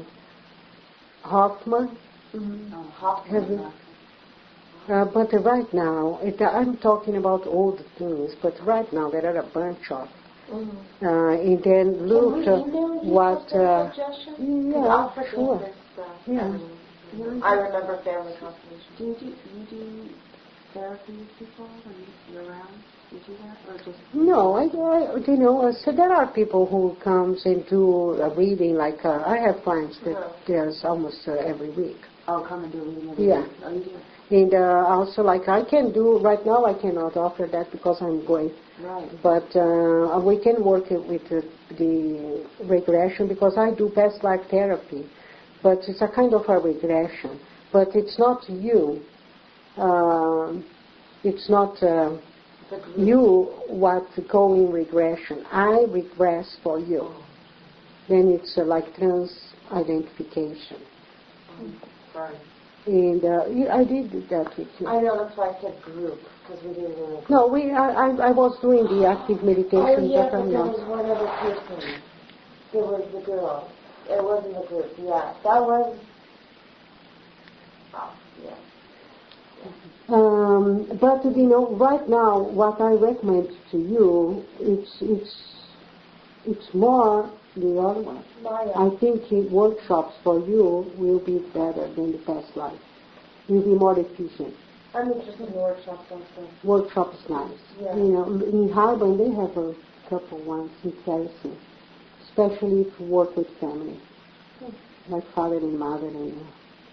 Hoffman. Have you- Uh, but right now, it, I'm talking about old things. But right now there are a bunch of. Uh, and then look uh, what. Uh, yeah, sure. Yeah.
I remember family constellation.
Do you do, you do therapy with people when you're around? Do you do that? Or just...
No, I, I you know, uh, so there are people who comes and do a reading, like, uh, I have clients that there's almost uh, every week.
Oh, come and do a reading every
Yeah.
week. Oh, you do?
And uh, also, like, I can do, right now I cannot offer that because I'm going.
Right.
But uh, we can work it with the, the regression, because I do past life therapy. But it's a kind of a regression. But it's not you. Uh, it's not uh, you what go in regression. I regress for you. Then it's uh, like trans-identification.
Right.
And uh, I did that with you.
I know, that's why I said group, because we didn't really...
No, we. I, I, I was doing the active meditation,
Oh, yeah,
but
but
I'm
there
not.
was one other person. There was the girl. It wasn't the group, yeah. That was... Oh, yeah.
Um, but you know, right now, what I recommend to you, it's it's it's more the other one.
Maya.
I think the workshops for you will be better than the past life. You'll be more efficient.
I'm interested in workshops also.
Workshop is nice.
Yeah.
You know, in Harvard they have a couple ones in Harrison, especially to work with family, like father and mother and. Uh,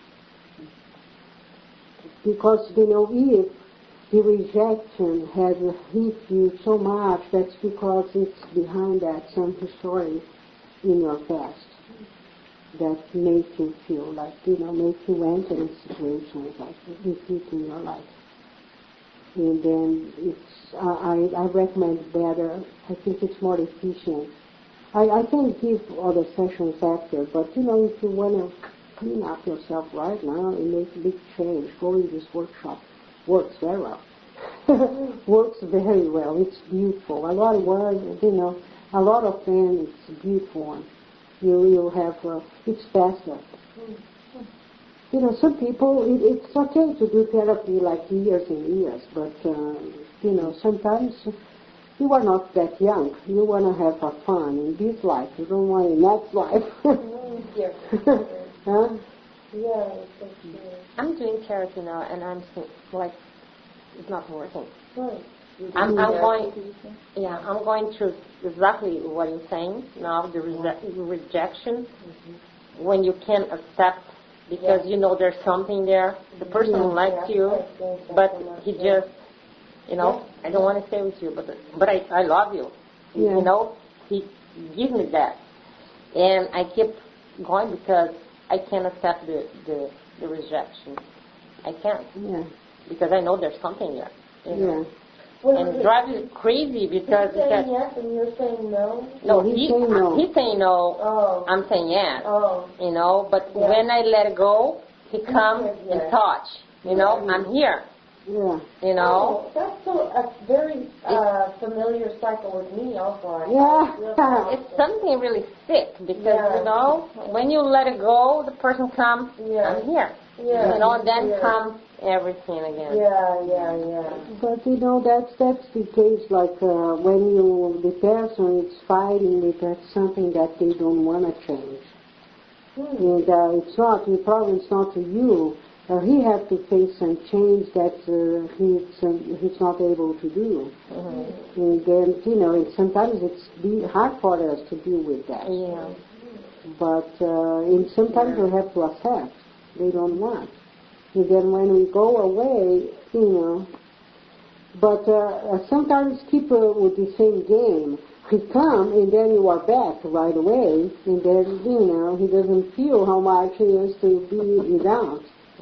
Because, you know, if the rejection has hit you so much, that's because it's behind that some history in your past that make you feel like, you know, make you enter in situations like repeat in your life. And then it's, uh, I, I recommend better, I think it's more efficient. I, I can give other sessions after, but, you know, if you want to clean up yourself right now and make a big change. Go in this workshop. Works very well. Works very well. It's beautiful. A lot of work, you know, a lot of them, it's a beautiful one. You you have, uh, it's faster. You know, some people, it, it's okay to do therapy like years and years, but, uh, you know, sometimes you are not that young. You want to have uh, fun in this life. You don't want in that life. Huh?
Yeah, that's true.
I'm doing therapy now, and I'm so- like, it's not working.
Right.
I'm, I'm going, yeah, I'm going through exactly what you're saying now, the rese- rejection, mm-hmm. when you can't accept because yeah. you know there's something there. The person yeah. likes yeah. you, yeah. but he just, you know, yeah. I don't want to stay with you, but but I, I love you. Yeah. You know, he gives me that, and I keep going because I can't accept the, the, the rejection. I can't.
Yeah.
Because I know there's something there. You know?
Yeah.
Well,
and it drives me crazy because...
He's saying yes and you're saying no?
No,
he's
he,
saying no.
He's saying no.
Oh.
I'm saying yes.
Oh.
You know, but
yeah.
when I let it go, he comes
yes.
and touch. You know,
yeah.
I'm here.
Yeah.
You know?
Oh, that's so, a very uh, familiar cycle with me also.
Yeah.
It's something really sick because,
yeah.
you know, when you let it go, the person comes,
yeah.
I'm here.
Yeah.
You know, and then
yeah.
comes everything again.
Yeah, yeah, yeah.
But, you know, that's, that's the case, like, uh, when you, the person is fighting with that something that they don't want to change. Hmm. And uh, it's not, the problem is not to you. Uh, he has to face some change that uh, he's um, he's not able to do, mm-hmm. and then you know, and sometimes it's be hard for us to deal with that.
Yeah.
But uh, and sometimes yeah. we have to accept they don't want, and then when we go away, you know. But uh, sometimes people with the same game, he come and then you are back right away, and then you know he doesn't feel how much he is to be without.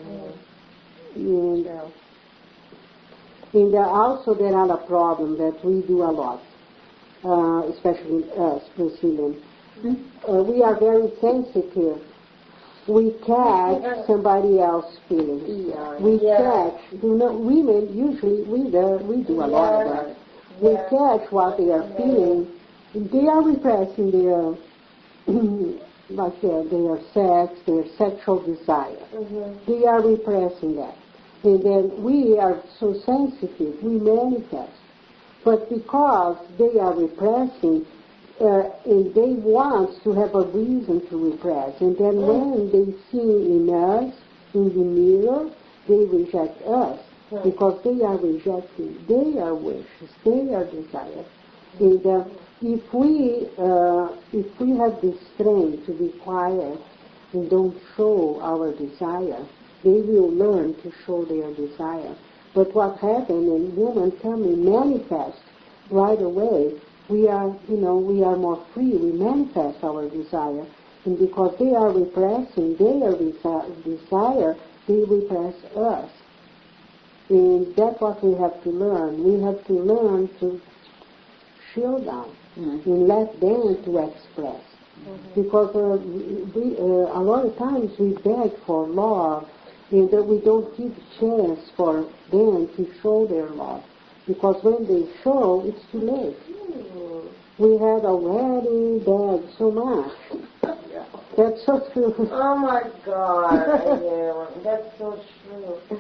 And, uh, and uh, also there are a problem that we do a lot, uh, especially us Brazilians. Mm-hmm. Uh, we are very sensitive. We catch somebody else's feelings. Yeah. We yeah. catch. You know, women usually we do, we do a yeah. lot of that. Yeah. We catch what they are feeling. They are repressing their. like their, their sex, their sexual desire. Mm-hmm. They are repressing that. And then we are so sensitive, we manifest. But because they are repressing, uh, and they want to have a reason to repress, and then mm-hmm. when they see in us, in the mirror, they reject us. Mm-hmm. Because they are rejecting their wishes, their desires. And uh, if we uh, if we have the strength to be quiet and don't show our desire, they will learn to show their desire. But what happens, and women come and manifest right away, we are, you know, we are more free, we manifest our desire. And because they are repressing their desi- desire, they repress us. And that's what we have to learn. We have to learn to chill down
Mm-hmm.
and let them to express. Mm-hmm. Because uh, we, uh, a lot of times we beg for love and that we don't give chance for them to show their love. Because when they show, it's too late. Mm-hmm. We had already begged so much.
Yeah.
That's so true.
Oh my God, I hear one. That's so true.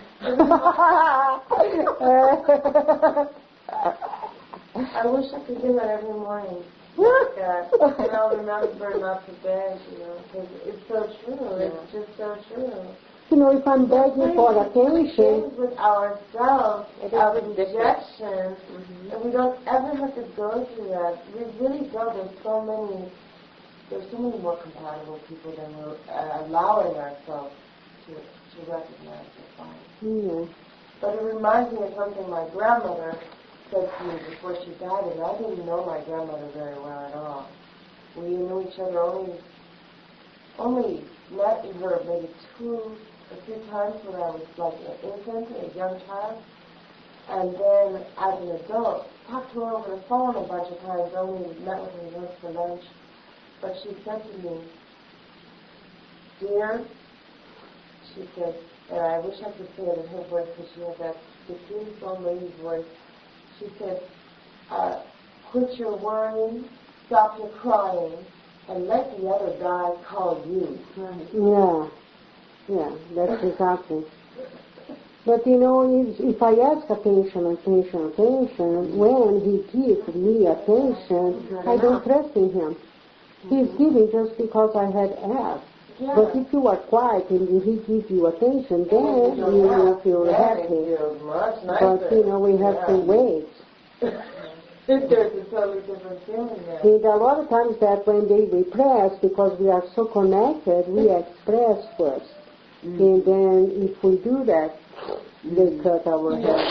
I wish I could do it every morning. Like that. And I'll remember not to beg, you know, because it's so true. It's just so true.
You know, if I'm begging for attention,
Things with ourselves,
It
our
is different.
rejection, and we don't ever have to go through that. We really don't. There's so many, there's so many more compatible people than we're uh, allowing ourselves to to recognize or find.
yeah.
But it reminds me of something my grandmother said to me before she died, and I didn't know my grandmother very well at all. We knew each other only, only met her maybe two or three times when I was like an infant, a young child, and then as an adult, talked to her over the phone a bunch of times, only met with her once for lunch. But she said to me, "Dear," she said, and I wish I could say it in her voice because she has that beautiful lady's voice. She said, uh, "Quit your worrying, stop your crying, and let the other guy call you."
Yeah, yeah, that's exactly. But you know, if, if I ask attention, attention, attention, when he gives me attention, I don't trust in him. He's giving just because I had asked.
Yeah.
But if you are quiet and he gives you attention, then you will feel happy.
Much
But you know, we have to wait.
There's a totally different feeling there.
And a lot of times that when they repress, because we are so connected, we express first. Mm. And then if we do that, mm. they cut our hair.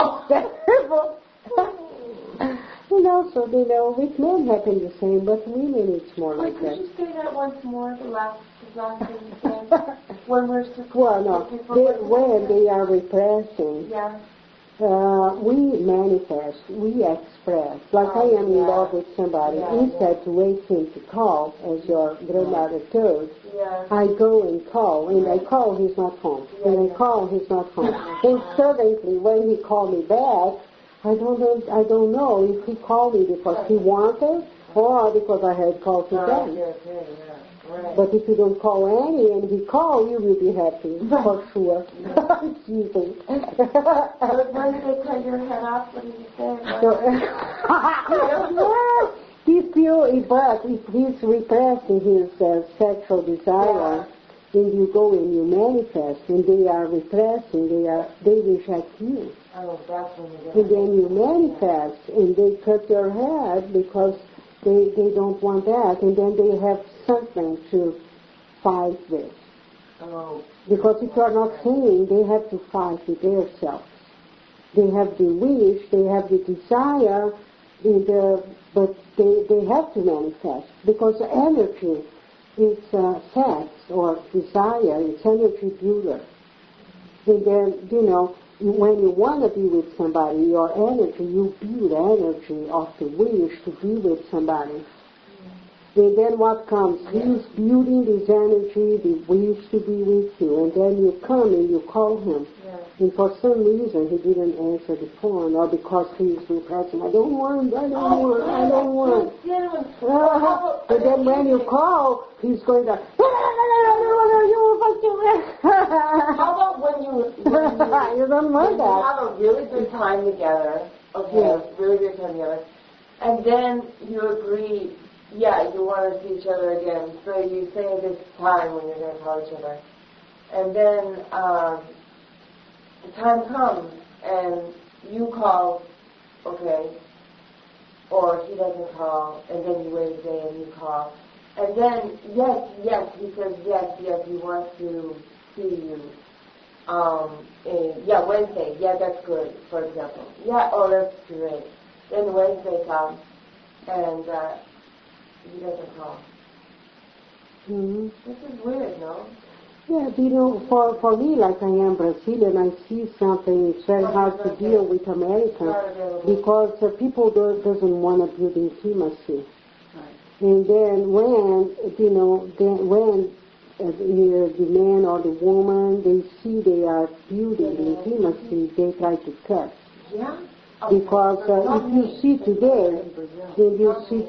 And also, you know, with men happen the same, but women it's more
Wait,
like
could
that.
you say that once more, the last, the last thing you said? When we're supposed
Well, no, they, when they are repressing,
Yeah.
uh, we manifest, we express. Like
Oh,
I am in
yeah.
love with somebody.
Yeah,
Instead to wait him to call, as your grandmother told,
Yeah.
I go and call, and I call, he's not home.
Yeah,
And I
yeah.
call, he's not home. And suddenly, when he called me back, I don't know, I don't know if he called me because he wanted or because I had called him
Oh,
back.
okay, okay, yeah. Right.
But if you don't call Annie and he called, you will be happy, for sure. It's easy.
But when did they cut your head off? What did you say?
So, if you, but if he's repressing his uh, sexual desire, then you go and you manifest, and they are repressing, they are, they reject you.
Oh, that's when you get
And then you manifest, and they cut your head because they, they don't want that, and then they have something to fight with.
Oh.
Because if you are not saying, they have to fight with themselves. They have the wish, they have the desire, and, uh, but they, they have to manifest. Because energy is uh, sex or desire, it's energy builder. And then, you know, when you want to be with somebody, your energy, you build energy of the wish to be with somebody. And then what comes? He's building this energy, the wish to be with you, and then you come and you call him.
Yeah.
And for some reason he didn't answer the phone, or because he's repressing, I don't want, I don't
Oh,
want, I don't want.
Oh,
And then when you call, he's going to,
How about when you, when you,
you don't
when
want
you
that.
have a really good time together, okay,
Yeah.
really good time together, and then you agree, yeah, you want to see each other again, so you say this time when you're going to call each other. And then um, the time comes, and you call, okay, or he doesn't call, and then you wait a day and you call. And then, yes, yes, he says yes, yes, he wants to see you. Um, and, yeah, Wednesday, yeah, that's good, for example. Yeah, oh, that's great. Then Wednesday comes, and uh, he doesn't call.
Mm-hmm.
This is weird, no?
Yeah, you know, for, for me, like I am Brazilian, I see something, it's very hard to deal with Americans because uh, people do, doesn't want to build intimacy. And then when, you know, then when uh, the, the man or the woman, they see they are building intimacy, they try to cut.
Yeah.
Because uh, if you see today, then you see,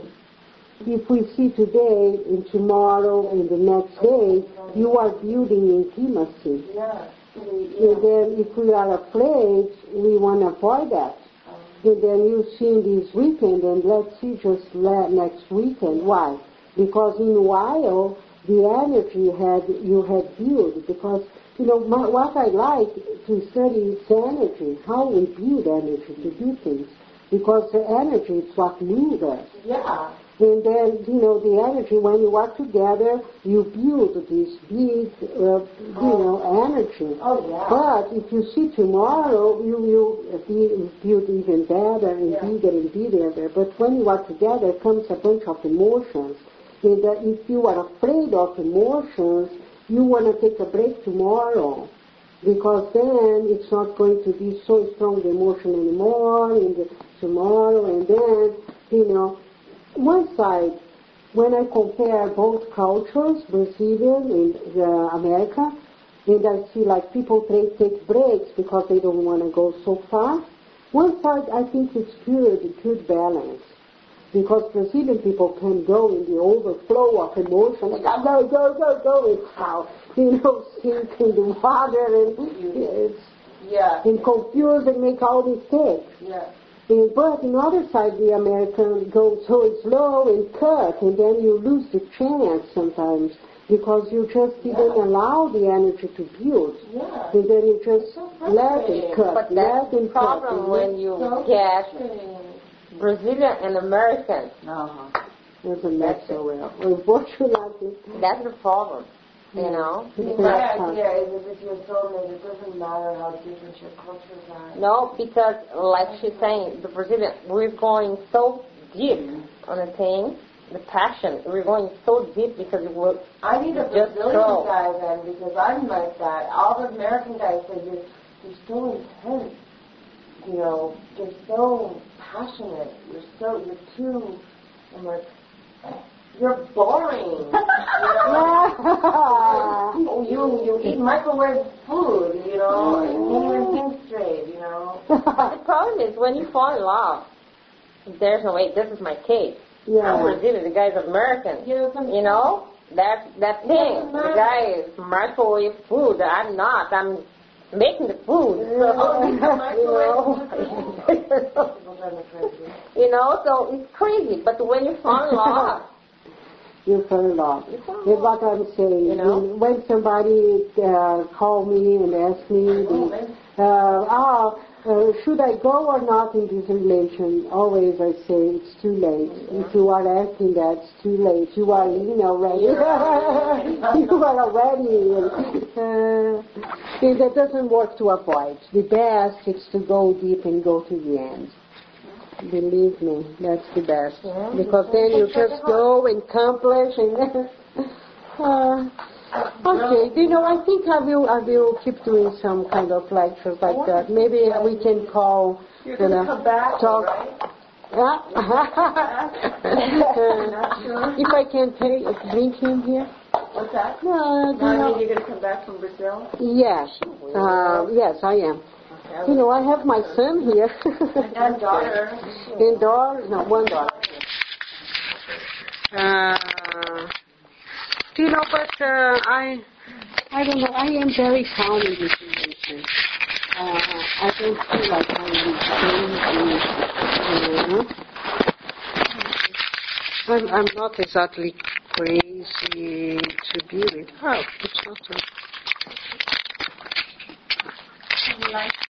if we see today and tomorrow and the next day, you are building intimacy.
Yeah.
And then if we are afraid, we want to avoid that. And then you see this weekend, and let's see just la- next weekend. Why? Because in a while, the energy had you had built. Because, you know, my, what I like to study is energy, how we build energy to do things. Because the energy is what moves us.
Yeah.
And then, you know, the energy, when you are together, you build this big, uh, you know, energy.
Oh, yeah.
But if you see tomorrow, you will be, build even better and
Yeah.
bigger and bigger. But when you are together, comes a bunch of emotions. And uh, if you are afraid of emotions, you want to take a break tomorrow. Because then it's not going to be so strong the emotion anymore in the tomorrow. And then, you know, one side, when I compare both cultures, Brazilian and uh, America, and I see like people take, take breaks because they don't want to go so far, one side I think it's good, good balance. Because Brazilian people can go in the overflow of emotion, like, go, go, go, go, it's how, you know, sink in the water and it's
Yeah.
and confused and make all mistakes.
Yeah.
And, but on the other side, the American goes so slow and cut, and then you lose the chance sometimes because you just didn't
Yeah.
allow the energy to build.
Yeah.
And then you just
So
let
frustrating.
it cut,
But
let
that's the
it cut.
problem
and
when you
So
get
frustrating.
Brazilian and American.
Uh-huh.
doesn't make so well. Unfortunately,
That's the problem, you know?
it's
See,
very
my
tough.
idea is that if you're soulmate, it doesn't matter how different your cultures are.
No, because like she's saying, the Brazilian, we're going so deep on a thing, the passion. We're going so deep because it will
I need a
just
Brazilian
go.
guy then because I'm like that. All the American guys say you're, you're so intense. You know, you're so passionate. You're so, you're too, I'm like, you're boring. You know? Oh, you, you eat microwave food, you know, and you can't even think straight, you know.
But the problem is when you fall in love, there's no way, this is my case. I'm
Yeah.
Brazilian, the guy's American.
You know, some-
You know? That that thing.
doesn't
The
matter.
guy is microwave food. I'm not. I'm making the food. So,
Oh, he's a
you
microwave
know.
People drive me crazy.
You know, so it's crazy. But when you fall in love,
You fell in love.
you fall in
That's
love.
what I'm saying.
You know?
When- When somebody uh, call me and ask me, the, uh, ah, uh, should I go or not in this relation? Always I say it's too late. If you are asking that, it's too late. You are in already. You are already. Uh, and that doesn't work to avoid. The best is to go deep and go to the end. Believe me, that's the best.
Yeah.
Because then you just go and accomplish and uh, okay, you know, I think I will I will keep doing some kind of lectures like that. Maybe we can call
You're
you
going
know
to come back,
talk
right?
uh, if I can take bring him here.
What's that?
No,
No,
you
I
know,
mean, you're going to come back from Brazil?
yes. Uh, yes, I am. You know, I have my son here.
And daughter.
And daughter, no, one daughter. Uh, you know, but uh, I, I don't know. I am very calm in this relation. Uh, I don't feel like I am crazy. Uh, I'm, I'm not exactly crazy to be with. Oh, it's not. A,